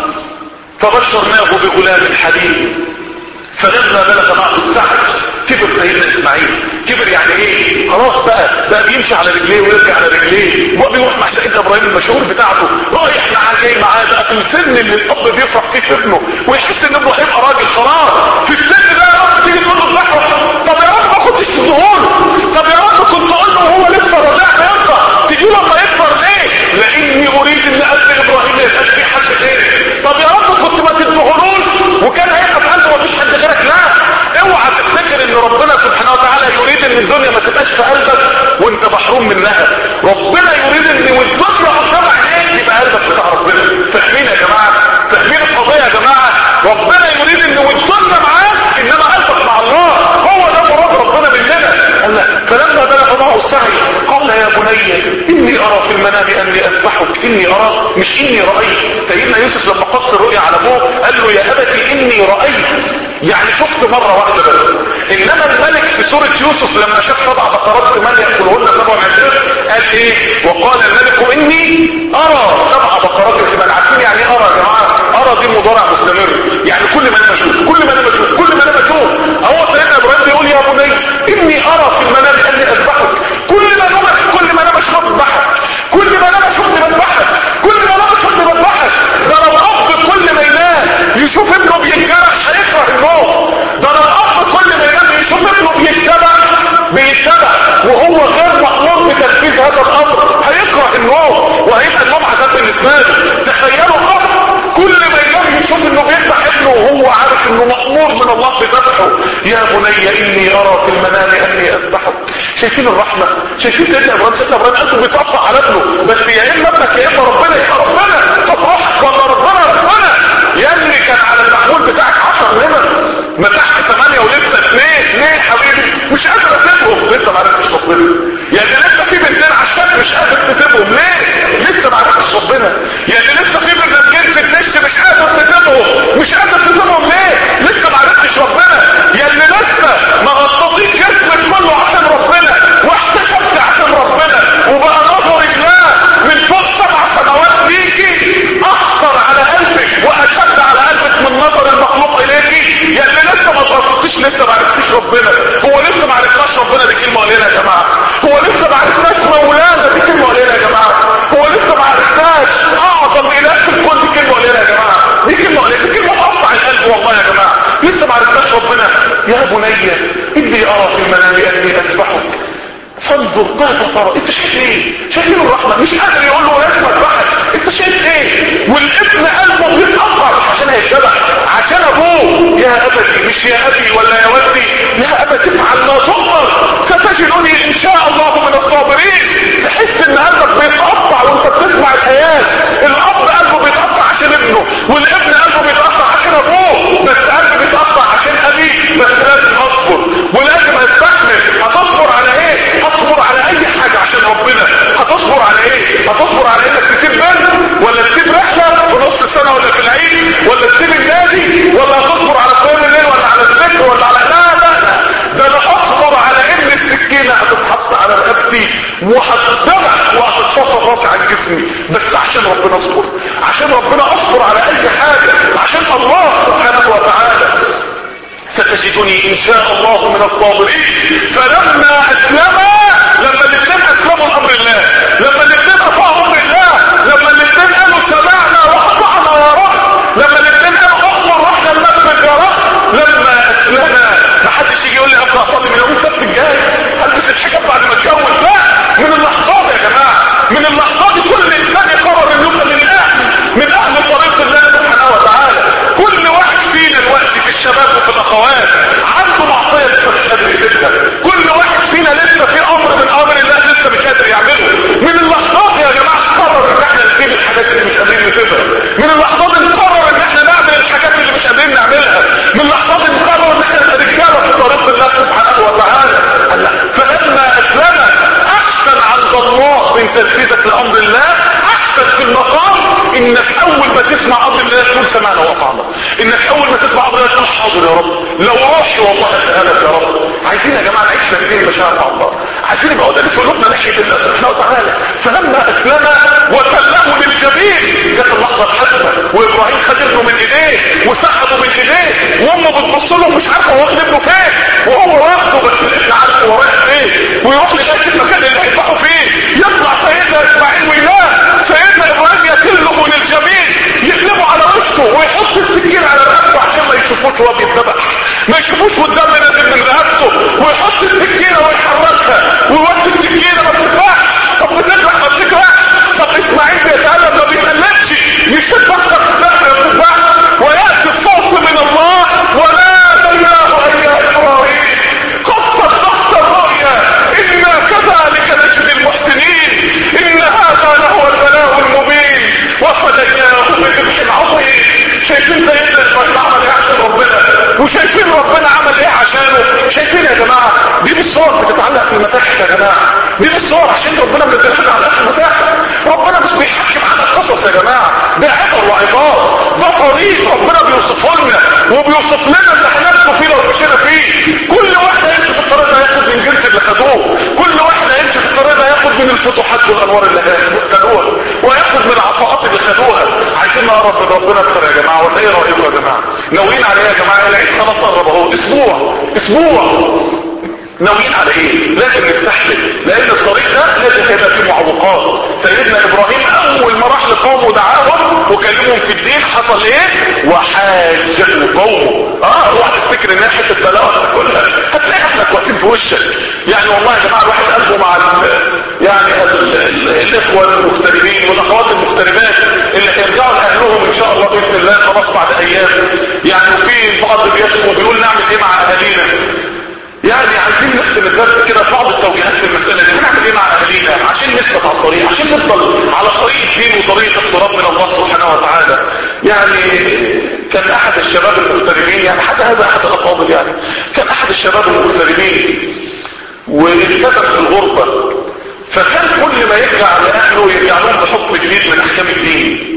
[SPEAKER 1] فبشرناه بغلام حليم فلما بلغ معه السعي كبر سيدنا اسماعيل. كبر يعني ايه؟ خلاص بقى بيمشي على رجليه ويرجع على رجليه، وبيروح مع سيدنا ابراهيم المشهور بتاعته رايح معاه جاي معاه. بقى في السن اللي الاب بيفرح فيه في ابنه ويحس ان ابنه هيبقى راجل خلاص. في السن ده يا رب تيجي تقول له اذبحه، طب يا رب ما كنتش تديهوله، طب يا رب كنت تقول له وهو لسه رضيع ينفع تجي له لما يكبر. ليه؟ لاني اريد ان قلب ابراهيم ما يبقاش فيه حد غيري. طب يا رب كنت ما تديهولوش وكان هيبقى في قلبه مفيش حد غيرك. لا، اوعى تفتكر ان ربنا سبحانه وتعالى يريد ان الدنيا ما تبقاش في قلبك وانت محروم منها. ربنا يريد ان والدنيا قدام عينيك يبقى قلبك بتاع ربنا. فاهمين يا جماعه؟ فاهمين القضيه يا جماعه؟ ربنا يريد ان والدنيا معاك انما قلبك مع الله. هو ده مراد ربنا مننا. قال لا فلما بلغ معه السعي قال يا بني اني ارى في المنام اني اذبحك. اني ارى مش اني رايت. سيدنا يوسف لما قص الرؤيا على ابوه قال له يا ابتي اني رايت، يعني شفت مرة واحدة بس. انما الملك في سورة يوسف لما شاف 7 بقرات ثمان يأكلهن 7 عشر قال ايه؟ وقال الملك اني ارى 7 بقرات ثمان. عارفين يعني ايه ارى يا جماعة؟ ارى دي مضارع مستمر، يعني كل ما انا بشوف كل ما انا بشوف كل ما انا بشوف. هو سيدنا ابراهيم بيقول يا بني اني ارى في المنام اني اذبحك، كل ما انا بشوف بذبحك، كل ما انا بشوف بذبحك، كل ما انا بشوف بذبحك. ده لو اب كل ما ينام يشوف ابنه بيتجرح هيكره النوم. ده لو الاب كل ما ينام يشوف ابنه بيتبع وهو غير مأمور بتنفيذ هذا الامر هيكره النوم وهيبقى النوم عذاب بالنسبه له. تخيلوا اب كل ما ينام يشوف انه بيذبح ابنه وهو عارف انه مأمور من الله بذبحه. يا بني اني ارى في المنام اني اذبحك. شايفين الرحمه؟ شايفين سيدنا ابراهيم قلبه بيتقطع على ابنه، بس يا اما ابنك يا اما ربنا. يا ربنا طب روحك ولا ربنا؟ يا ابني كان على المحمول بتاعك 10 نمر مسحت 8 ولسه 2. ليه حبيبي؟ مش قادر اسيبهم. لسه ما عرفتش ربنا. يعني لسه في بنتين على الشك مش قادر تسيبهم. ليه؟ لسه ما عرفتش ربنا. يعني لسه في برنامجين في الدش مش قادر تسيبهم. مش قادر تسيبهم ليه؟ لسه ما عرفتش ربنا. يعني لسه ما غطيتيش جسمك كله عشان ربنا واحتشمت عشان ربنا وبقى نظرك لا من فوق 7 سماوات ليكي اخطر على قلبك واشد على قلبك من نظر المخلوق اليكي. يعني لسه ما غطيتيش، لسه ما عرفتيش ربنا. هو لسه ما عرفناش ربنا. دي كلمه قليله يا جماعه. هو لسه ما عرفناش مولانا. دي كلمه قليله يا جماعه. هو لسه ما عرفناش اعظم اله في الكون. دي كلمه قليله يا جماعه. دي كلمه قليله، دي كلمه تقطع القلب والله يا جماعه. لسه ما عرفناش ربنا. يا بني اني ارى في المنام اني اذبحك فانظر ماذا ترى. انت شايف ايه؟ شايفين الرحمه؟ مش قادر يقول له لازم اذبحك. انت شايف ايه؟ والابن قلبه بيتاثر عشان هيتذبح عشان ابوه. يا ابتي، مش يا ابي ولا يا ولدي، يا ابتي افعل ما تؤمر ستجدني ان شاء الله من الصابرين. تحس ان قلبك بيتقطع وانت بتسمع الايات. الاب قلبه بيتقطع عشان ابنه، والابن قلبه بيتقطع عشان ابوه، بس قلبه بيتقطع عشان ابيه. بس لازم اصبر ولازم استحمل. هتصبر على ايه؟ اصبر على اي حاجه عشان ربنا. هتصبر على ايه؟ هتصبر على انك تسيب بنت، ولا تسيب رحله في نص السنه، ولا في العيد، ولا تسيب النادي، ولا هتصبر على قيام الليل، ولا على الذكر، ولا على ده انا اصبر على ان السكينه هتتحط على رقبتي وهتتذبح وهتتفصل راسي عن جسمي، بس عشان ربنا اصبر، عشان ربنا اصبر على اي حاجه، عشان الله سبحانه وتعالى. ستجدني ان شاء الله من الصابرين. فلما اسلما، لما الاثنين اسلموا لامر الله، لما الاثنين اطاعوا امر الله، لما الاثنين قالوا سمعنا واطعنا يا رب، لما الاثنين قالوا اخبر واحنا ننفذ يا رب، لما اسلما. ما حدش يجي يقول لي ابدا اصلي من يوم السبت الجاي، هلبس الحجاب بعد ما اتجوز. لا، من اللحظات يا جماعه، من اللحظات كل انسان يقرر انه يبقى من اهل طريق الله سبحانه وتعالى. كل واحد فينا دلوقتي في الشباب وفي الاخوات عنده معصيه لسه مش قادر يسيبها. كل واحد فينا لسه في امر من امر الله لسه مش قادر يعمله. من اللحظات يا جماعه نقرر ان احنا نسيب الحاجات اللي مش قادرين نسيبها. من اللحظات نقرر ان احنا نعمل الحاجات اللي مش قادرين نعملها. من اللحظات نقرر ان احنا نبقى رجاله في طريق الله سبحانه وتعالى. فلما اسلم احسن عند الله من تنفيذك لامر الله. احسن في المقام انك اول ما تسمع امر الله تقول سمعنا واطعنا، انك اول ما تسمع امر الله تقول حاضر يا رب، لو روحي والله اسالك يا رب. عايزين يا جماعه نعيش في المشاعر مع الله، عايزين يبقى قدام في قلوبنا ناحيه الله سبحانه وتعالى. فلما اسلم وسلمه للجبين، جت اللحظه الحاسمه، وابراهيم خد ابنه من ايديه وسحبه من ايديه، وامه بتبص له مش عارفه هو واخد ابنه فين، وهو واخده بس الابن عارف هو رايح فين، ويروح لغايه المكان اللي هيذبحوا فيه. يطلع سيدنا اسماعيل وينام، سيدنا ابراهيم يسله للجبين، يقلبه على وشه ويحط السكين على رقبته عشان ما يشوفوش وهو بيتذبح، ما يشوفوش والدم نازل من رقبته، ويحط السكينه ويحركها ويودي السكينه ما بتذبحش. طب بتذبح ما بتذبحش؟ طب اسماعيل بيتألم ما بيتألمش، يشوف اكتر في الذبح ما بتذبحش. وياتي الصوت من الله وناديناه اي يا ابراهيم قد صدقت الرؤيا انا كذلك نجزي المحسنين ان هذا لهو البلاء المبين وفديناه بذبح عظيم. شايفين سيدنا ابراهيم عمل ايه عشان ربنا، وشايفين ربنا عمل ايه عشانه. شايفين يا جماعه دي بالصور بتتعلق في المتاحف يا جماعه، دي بالصور عشان ربنا بيتكلم على المتاحف. ربنا مش بيحكم على القصص يا جماعه، ده عبر وعظات، ده طريق ربنا بيوصفه لنا وبيوصف لنا اللي هنمشي فيه لو مشينا فيه. كل واحد يمشي في الطريق ده ياخد من جنس اللي خدوه، كل واحد يمشي في الطريق ده ياخد من الفتوحات والانوار اللي خدوها، وياخد من العطاءات اللي خدوها. عايزين نقرب من ربنا اكتر يا جماعه، ولا ايه رايكم يا جماعه؟ ناويين على ايه يا جماعه؟ العيد خلاص قرب اهو، اسبوع ناويين على ايه؟ لازم نستحمل، لان الطريق ده لازم يبقى فيه معوقات. سيدنا ابراهيم اول ما راح لقومه دعاهم وكلمهم في الدين حصل ايه؟ وحاجه قومه. اوعى تفتكر انها حته بلاوه تاكلها، هتلاقي اهلك واقفين في وشك. يعني والله يا جماعه الواحد قلبه مع يعني الاخوه المغتربين والاخوات المغتربات اللي هيرجعوا لاهلهم ان شاء الله باذن الله خلاص بعد ايام. يعني وفي بعض بيشكو وبيقول نعمل ايه مع اهالينا. يعني عايزين نختم الدرس كده بعض التوجيهات في المسألة دي، هنعمل ايه مع اهالينا عشان نثبت على الطريق، عشان نفضل على طريق الدين وطريق اقتراب من الله سبحانه وتعالى. يعني كان احد الشباب المغتربين، يعني حتى هذا احد الافاضل، يعني كان احد الشباب المغتربين والتزم في الغربة، فكان كل ما يرجع لاهله يرجع لهم بحكم جديد من احكام الدين.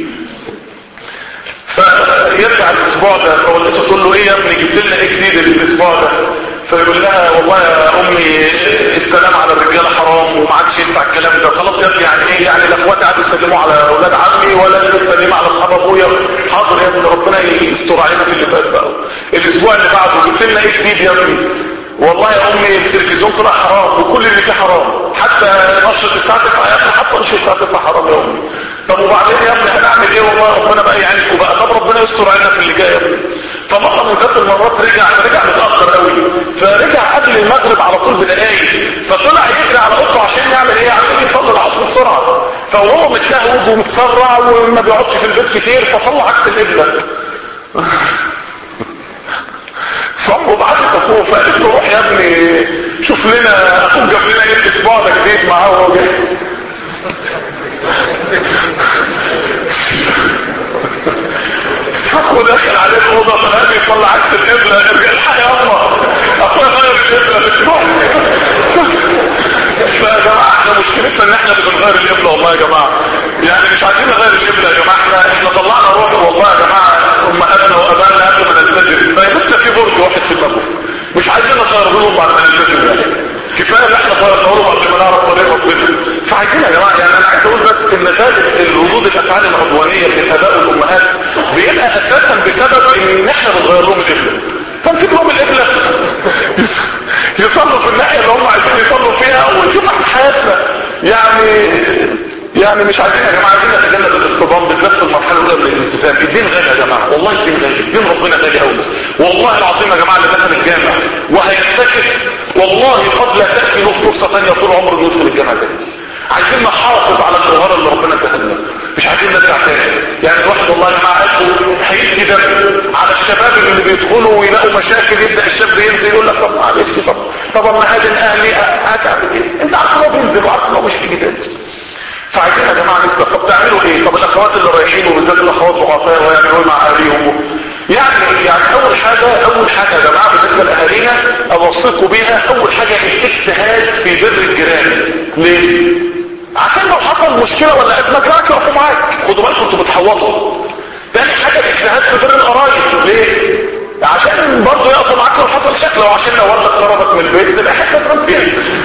[SPEAKER 1] فيرجع الاسبوع ده فوالدته تقول له ايه يا ابني جبت لنا ايه جديد الاسبوع ده؟ فيقول لها والله يا امي السلام على الرجاله حرام وما عادش ينفع الكلام ده. خلاص يا ابني يعني ايه؟ يعني لا اخواتي قعدوا يسلموا على اولاد عمي ولا يسلموا على اصحاب ابويا. حاضر يا ابني ربنا يستر علينا في اللي فات بقى. الاسبوع اللي بعده جبت لنا ايه جديد يا ابني؟ والله يا امي التلفزيون طلع حرام وكل اللي فيه حرام، حتى نشرة الساعه 9 يا ابني، حتى نشرة الساعه 9 حرام يا امي. طب وبعدين يا ابني هنعمل ايه؟ والله ربنا بقى يعينكم بقى، طب ربنا يستر علينا في اللي جاي يا ابني. فمرة من ذات المرات فرجع متأخر قوي، فرجع قبل المغرب على طول بدقايق، فطلع يجري على اوضته عشان يعمل ايه؟ عشان يصلي العصر بسرعة. فهو متلهوج ومتسرع وما بيقعدش في البيت كتير، فصلى عكس القبلة. صم وبعت اخوه فقالت له روح يا ابني شوف لنا اخوك جاب لنا ايه اسبوع ده جديد معاه وهو جاي. فاخوه داخل عليه الاوضه فلقى يطلع عكس القبله. ارجع الحق يا الله اخويا غير القبله باسبوع. فيا جماعه احنا مشكلتنا ان احنا اللي بنغير القبله والله يا جماعه. يعني مش عايزين نغير القبله يا جماعه. احنا طلعنا روح والله يا جماعه امهاتنا وابائنا قبل ما نلتزم فلسه في برج واحد في دماغهم مش عايزين نغير لهم بعد ما نلتزم. يعني كفايه ان احنا غيرنا لهم قبل ما نعرف طريق ربنا. فعايزين يا جماعه يعني انا عايز اقول بس ان نتائج الردود الافعال العدوانيه من الاباء والامهات بيبقى اساسا بسبب ان احنا بنغير لهم القبله. فنسيب لهم القبله يصلوا في الناحيه اللي هم عايزين يصلوا فيها ونشوف احنا حياتنا. يعني مش عايزين يا جماعه عايزين نتجنب الاصطدام بالذات في المرحله الاولى من الالتزام. الدين غالي يا جماعه والله الدين غالي. دين ربنا غالي قوي والله العظيم يا جماعه. اللي دخل الجامع وهيكتشف والله قد لا تاتي له فرصه ثانيه طول عمره انه يدخل الجامع ده. عايزين نحافظ على الجوهره اللي ربنا اداها لنا مش عايزين نرجع تاني. يعني الواحد والله يا جماعه قلبه هيدي دم على الشباب اللي بيدخلوا ويلاقوا مشاكل. يبدا الشاب ينزل يقول لك طب معلش طب انا هادن اهلي هتعمل ايه؟ انت عارف ان هو بينزل وعارف ان هو مش هيجي تاني. فعايزين يا جماعه نسبه. طب تعملوا ايه؟ طب الاخوات اللي رايحين وبالذات الاخوات ضعفاء ويعملوا مع اهاليهم يعني اول حاجه يا جماعه بالنسبه لاهالينا اوصيكم بيها. اول حاجه الاجتهاد في بر الجيران. ليه؟ عشان لو حصل مشكله ولا ازمه جيرانك يقفوا معاك. خدوا بالكم انتوا بتحوطوا. تاني حاجه الاجتهاد في بر القرايب. ليه؟ عشان برضه يقفوا معاك لو حصل شكل وعشان لو والدك طردك من البيت تبقى حته ترد فيها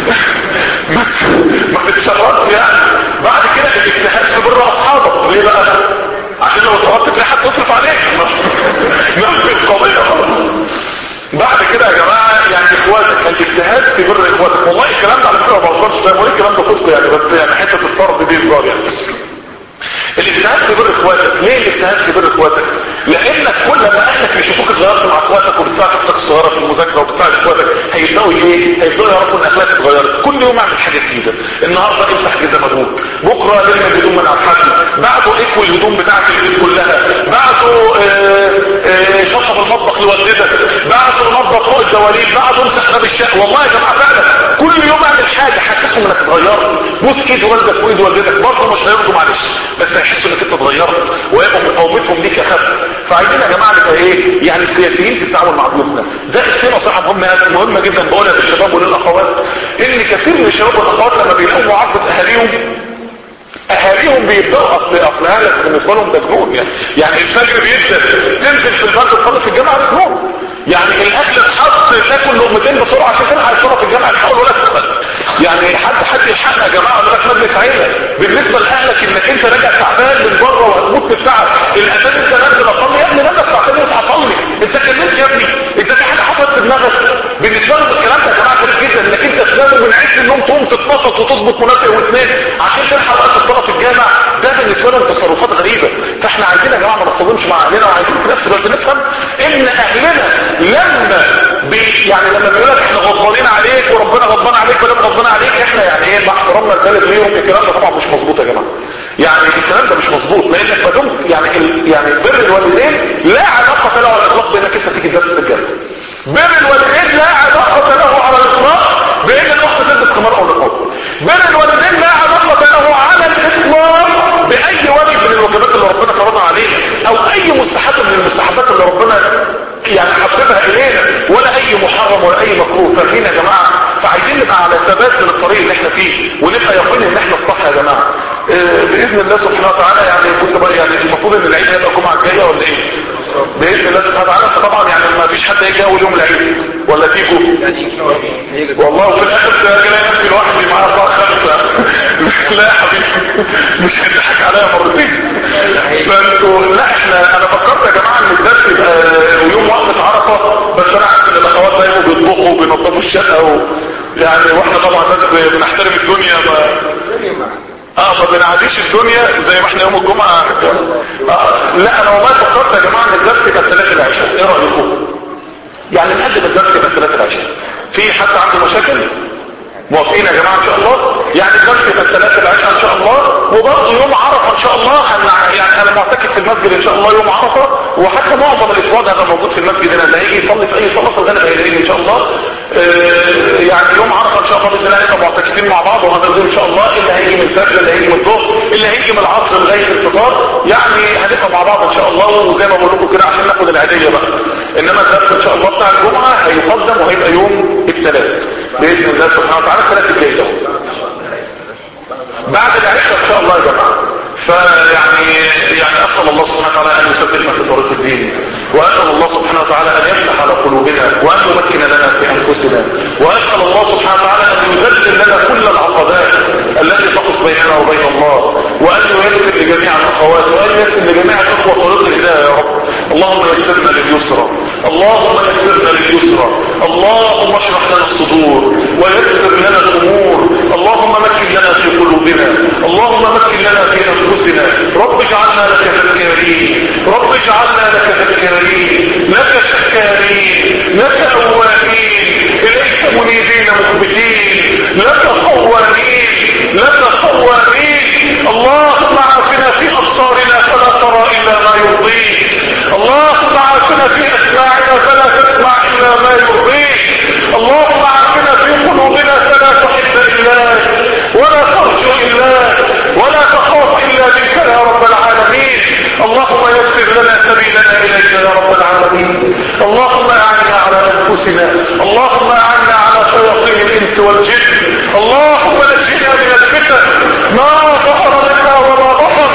[SPEAKER 1] ما تتشردش يعني. بعد كده الاجتهاد في بر اصحابك. ليه بقى؟ عشان لو اتطردت تلاقي حد يصرف عليك نفس القضيه برضه. بعد كده يا جماعه يعني اخواتك الاجتهاد في بر اخواتك. والله الكلام ده على فكره ما بقولش زي ما بقول الكلام ده صدق يعني بس يعني حته الطرد دي هزار يعني. الاجتهاد في بر اخواتك. ليه الاجتهاد في بر اخواتك؟ لانك كل ما اهلك يشوفوك اتغيرت مع اخواتك وبتساعد اختك الصغيره في المذاكره وبتساعد اخواتك هيبداوا يعرفوا ان اخلاقك اتغيرت. كل يوم اعمل حاجه جديده. النهارده امسح جزم ابوك، بكره لم الهدوم من ابحاثي، بعده اكوي الهدوم بتاعت البيت كلها، بعده شطب المطبخ لوالدتك، بعده نظف فوق الدواليب، بعده امسح باب الشقه. والله يا جماعه فعلا كل يوم اعمل حاجه حسسهم انك اتغيرت. بوس ايد والدك وايد والدتك برضه مش هيرضوا معلش بس هيحسوا انك انت اتغيرت ويبقوا مقاومتهم ليك اخف. فعايزين يا جماعه نبقى ايه؟ يعني السياسيين في التعامل مع ضيوفنا. ده في نصيحه مهمه جدا بقولها للشباب وللاخوات ان كثير من الشباب والاخوات لما بيلاقوا معارضه اهاليهم بيبداوا اصل اهلك بالنسبه لهم ده جنون. يعني الفجر بيبدا تنزل في البرد تصلي في الجامعه ده جنون. يعني الاكل اتحط تاكل لقمتين بسرعه عشان تلحق الصلاه في الجامعه يحاولوا ولا تقبل. يعني حد يلحقنا يا جماعه ولا لك مجلس عيله. بالنسبه لاهلك انك انت راجع تعبان من بره وهتموت بالتعب الاساس انت نازل اصلي يا ابني نازل ساعتين يصحى صلي. انت كلمت يا ابني انت في حاجه حصلت في دماغك. بالنسبه لهم الكلام ده يا جماعه كبير جدا انك انت تنام من عز النوم تقوم تتنطط وتظبط منافق واثنين عشان تلحق وقت الصلاه في الجامع. ده بالنسبه لهم تصرفات غريبه. فاحنا عايزين يا جماعه ما نصطدمش مع اهلنا وعايزين في نفس الوقت نفهم ان اهلنا لما بيقول لك احنا غضبانين عليك وربنا غضبان عليك ولا غضبان عليك احنا يعني ايه مع احترامنا الثالث ليهم الكلام ده طبعا مش مظبوط يا جماعه. يعني الكلام ده مش مظبوط لانك ما دمت يعني بر الوالدين لا علاقه له على الاطلاق بانك انت تيجي درس الرجاله. بر الوالدين لا علاقه له على الاطلاق بان الاخت تلبس خمار او نقاب. بر الوالدين لا علاقه له على الاطلاق باي واجب من الواجبات اللي ربنا فرضها علينا او اي مستحب من المستحبات اللي ربنا يعني حببها الينا ولا اي محرم ولا اي مكروه. فاهمين يا جماعه؟ فعايزين نبقى على ثبات من الطريق اللي احنا فيه ونبقى يقين ان احنا الصح يا جماعه. باذن الله سبحانه وتعالى يعني كنت بقى يعني المفروض ان العيد هيبقى الجمعه الجايه ولا ايه؟ باذن الله سبحانه وتعالى. فطبعا يعني ما فيش حد هيجي اول يوم العيد ولا تيجوا والله وفي الاخر تلاقي نفسي لوحدي معايا 4 5. لا يا حبيبي مش هتضحك عليا مرتين. فانتوا لا انا فكرت يا جماعه ان الدرس يبقى يوم وقفه عرفه بس انا عارف ان الاخوات دايما بيطبخوا وبينظفوا الشقه يعني واحنا طبعا ناس بنحترم الدنيا ما بنعديش الدنيا زي ما احنا يوم الجمعه. لا انا والله فكرت يا جماعه ان الدرس يبقى 3 العشاء. ايه رايكم؟ يعني نقدم الدرس يبقى 3 العشاء. في حد عنده مشاكل؟ موافقين يا جماعه ان شاء الله؟ يعني الدرس يبقى 3 العشاء ان شاء الله. وبرضه يوم عرفه ان شاء الله يعني انا معتكف في المسجد ان شاء الله يوم عرفه وحتى معظم الاسبوع ده هبقى موجود في المسجد هنا، اللي هيجي يصلي في اي صلاه في الغالب هيلاقيني ان شاء الله. يعني يوم عرفه ان شاء الله باذن الله هنبقى معتكفين مع بعض وهنرضي ان شاء الله، اللي هيجي من الفجر، اللي هيجي من الظهر، اللي هيجي من العصر لغايه الفطار، يعني هنبقى مع بعض ان شاء الله. وزي ما بقول لكم كده عشان ناخد العيديه بقى، انما الدرس ان شاء الله بتاع الجمعه هيقدم وهيبقى يوم الثلاث باذن الله سبحانه وتعالى، الثلاث الجاي ده بعد العشاء ان شاء الله يا جماعه. يعني اسال الله سبحانه وتعالى ان يثبتنا في طريق الدين، واسال الله سبحانه وتعالى ان يفتح على قلوبنا وان يمكن لنا في انفسنا، واسال الله سبحانه وتعالى ان يذلل لنا كل العقبات التي تقف بيننا وبين الله، وان ييسر لجميع الاخوات وان ييسر لجميع الاخوه طريق الهدايه يا رب. اللهم يسرنا لليسرى، اللهم يسرنا لليسرى، اللهم اشرح لنا الصدور ويسر لنا الامور، اللهم مكن لنا في قلوبنا، اللهم مكن لنا في انفسنا. رب اجعلنا لك ذكارين، رب اجعلنا لك ذكارين، لك شكارين، لك اوابين، اليك منيبين مخبتين، لك قوانين، لك صوامين. اللهم عافنا في ابصارنا فلا ترى الا ما يرضيك، اللهم عافنا في اسماعنا فلا تسمع الا ما يرضيك، اللهم عافنا في قلوبنا فلا تحب الاك ولا ترجو الاك ولا تخاف الا بك يا رب العالمين. اللهم يسر لنا سبيلنا اليك يا رب العالمين. اللهم اعنا على انفسنا، اللهم اعنا على شياطين الانس والجن، اللهم نجنا من الفتن ما ظهر منها وما بطن،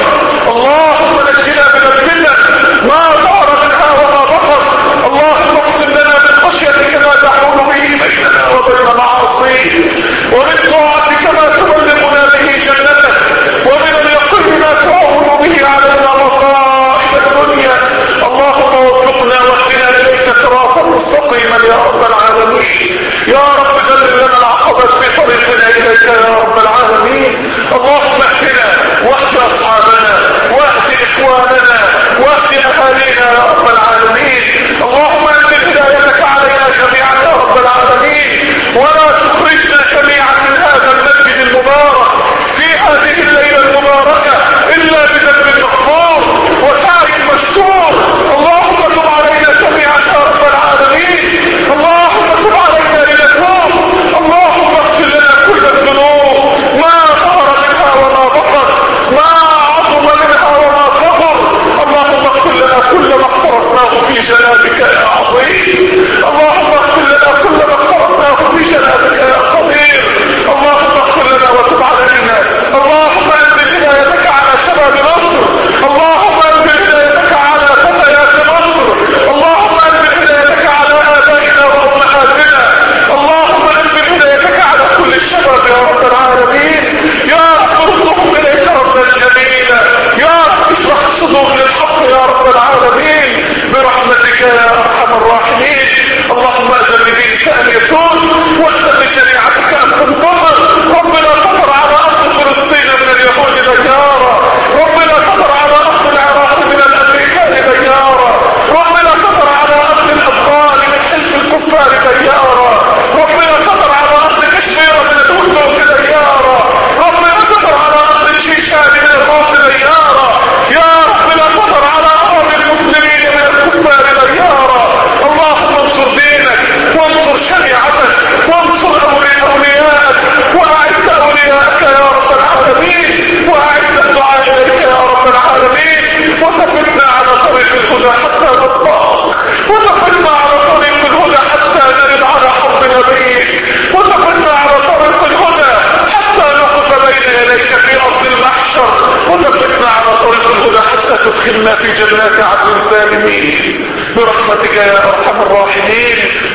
[SPEAKER 1] اللهم نجنا من الفتن ما ظهر منها وما بطن. اللهم اقسم لنا من خشيتك ما تحول به بيننا وبين معاصيك، ومن طاعتك ما تبلغنا به جنتك، ومن اليقين ما تعون به علينا مصائب الدنيا. اللهم وفقنا واهدنا اليك صراطا مستقيما يا رب العالمين. يا رب ذلل لنا العقبات في طريقنا اليك يا رب العالمين. اللهم اهدنا واهد اصحابنا واهد اخواننا واهد اهالينا يا رب العالمين. اللهم انزل هدايتك علينا جميعا يا رب العالمين، ولا تخرجنا جميعا من هذا المسجد المبارك في هذه الليله المباركه الا بذنب مغفور وسعي مشكور. اللهم تب علينا جميعا يا رب العالمين، اللهم تب علينا لنتوب، اللهم اغفر لنا كل الذنوب ما ظهر منها وما بطن، ما عظم منها وما صغر. اللهم اغفر لنا كل ما اقترفناه في جنابك يا عظيم، اللهم اغفر لنا كل ما اقترفناه في جنابك يا قدير. اللهم اغفر لنا وتب علينا. اللهم انزل هدايتك على شباب مصر، اللهم انزل هدايتك على فتيات مصر، اللهم انزل هدايتك على ابائنا وامهاتنا، اللهم انزل هدايتك على كل الشباب يا رب العالمين. يا رب ارزقهم اليك ربا جميلا، يا رب اشرح الصدور للحق يا رب العالمين برحمتك يا ارحم الراحمين. اللهم اذن لدينك ان يسود واذن لشريعتك ان تنتظر. ربنا قدر على ارض فلسطين من اليهود ديارا، ربنا قدر على ارض العراق من الامريكان ديارا، ربنا قدر على ارض الافغان من حلف الكفار ديارا، ربنا قدر على ارض كشمير من الهندوس ديارا، ربنا قدر على ارض الشيشان من الروس ديارا، يا ربنا قدر على ارض المسلمين من الكفار ديارا. اللهم انصر دينك وانصر شريعتك وانصر اولياءك واعز اولياءك يا رب العالمين، واعز الدعاء اليك يا رب العالمين. وثبتنا على طريق الهدى حتى نطاق، وثبتنا على طريق الهدى حتى نرد على حوض نبيك، وثبتنا على طريق الهدى حتى نقف بين يديك في ارض المحشر، وثبتنا على طريق الهدى حتى تدخلنا في جنات عدن سالمين برحمتك يا ارحم الراحمين.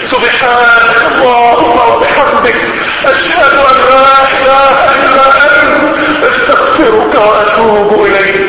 [SPEAKER 1] سبحانك اللهم وبحمدك اشهد ان لا اله الا انت استغفرك واتوب اليك.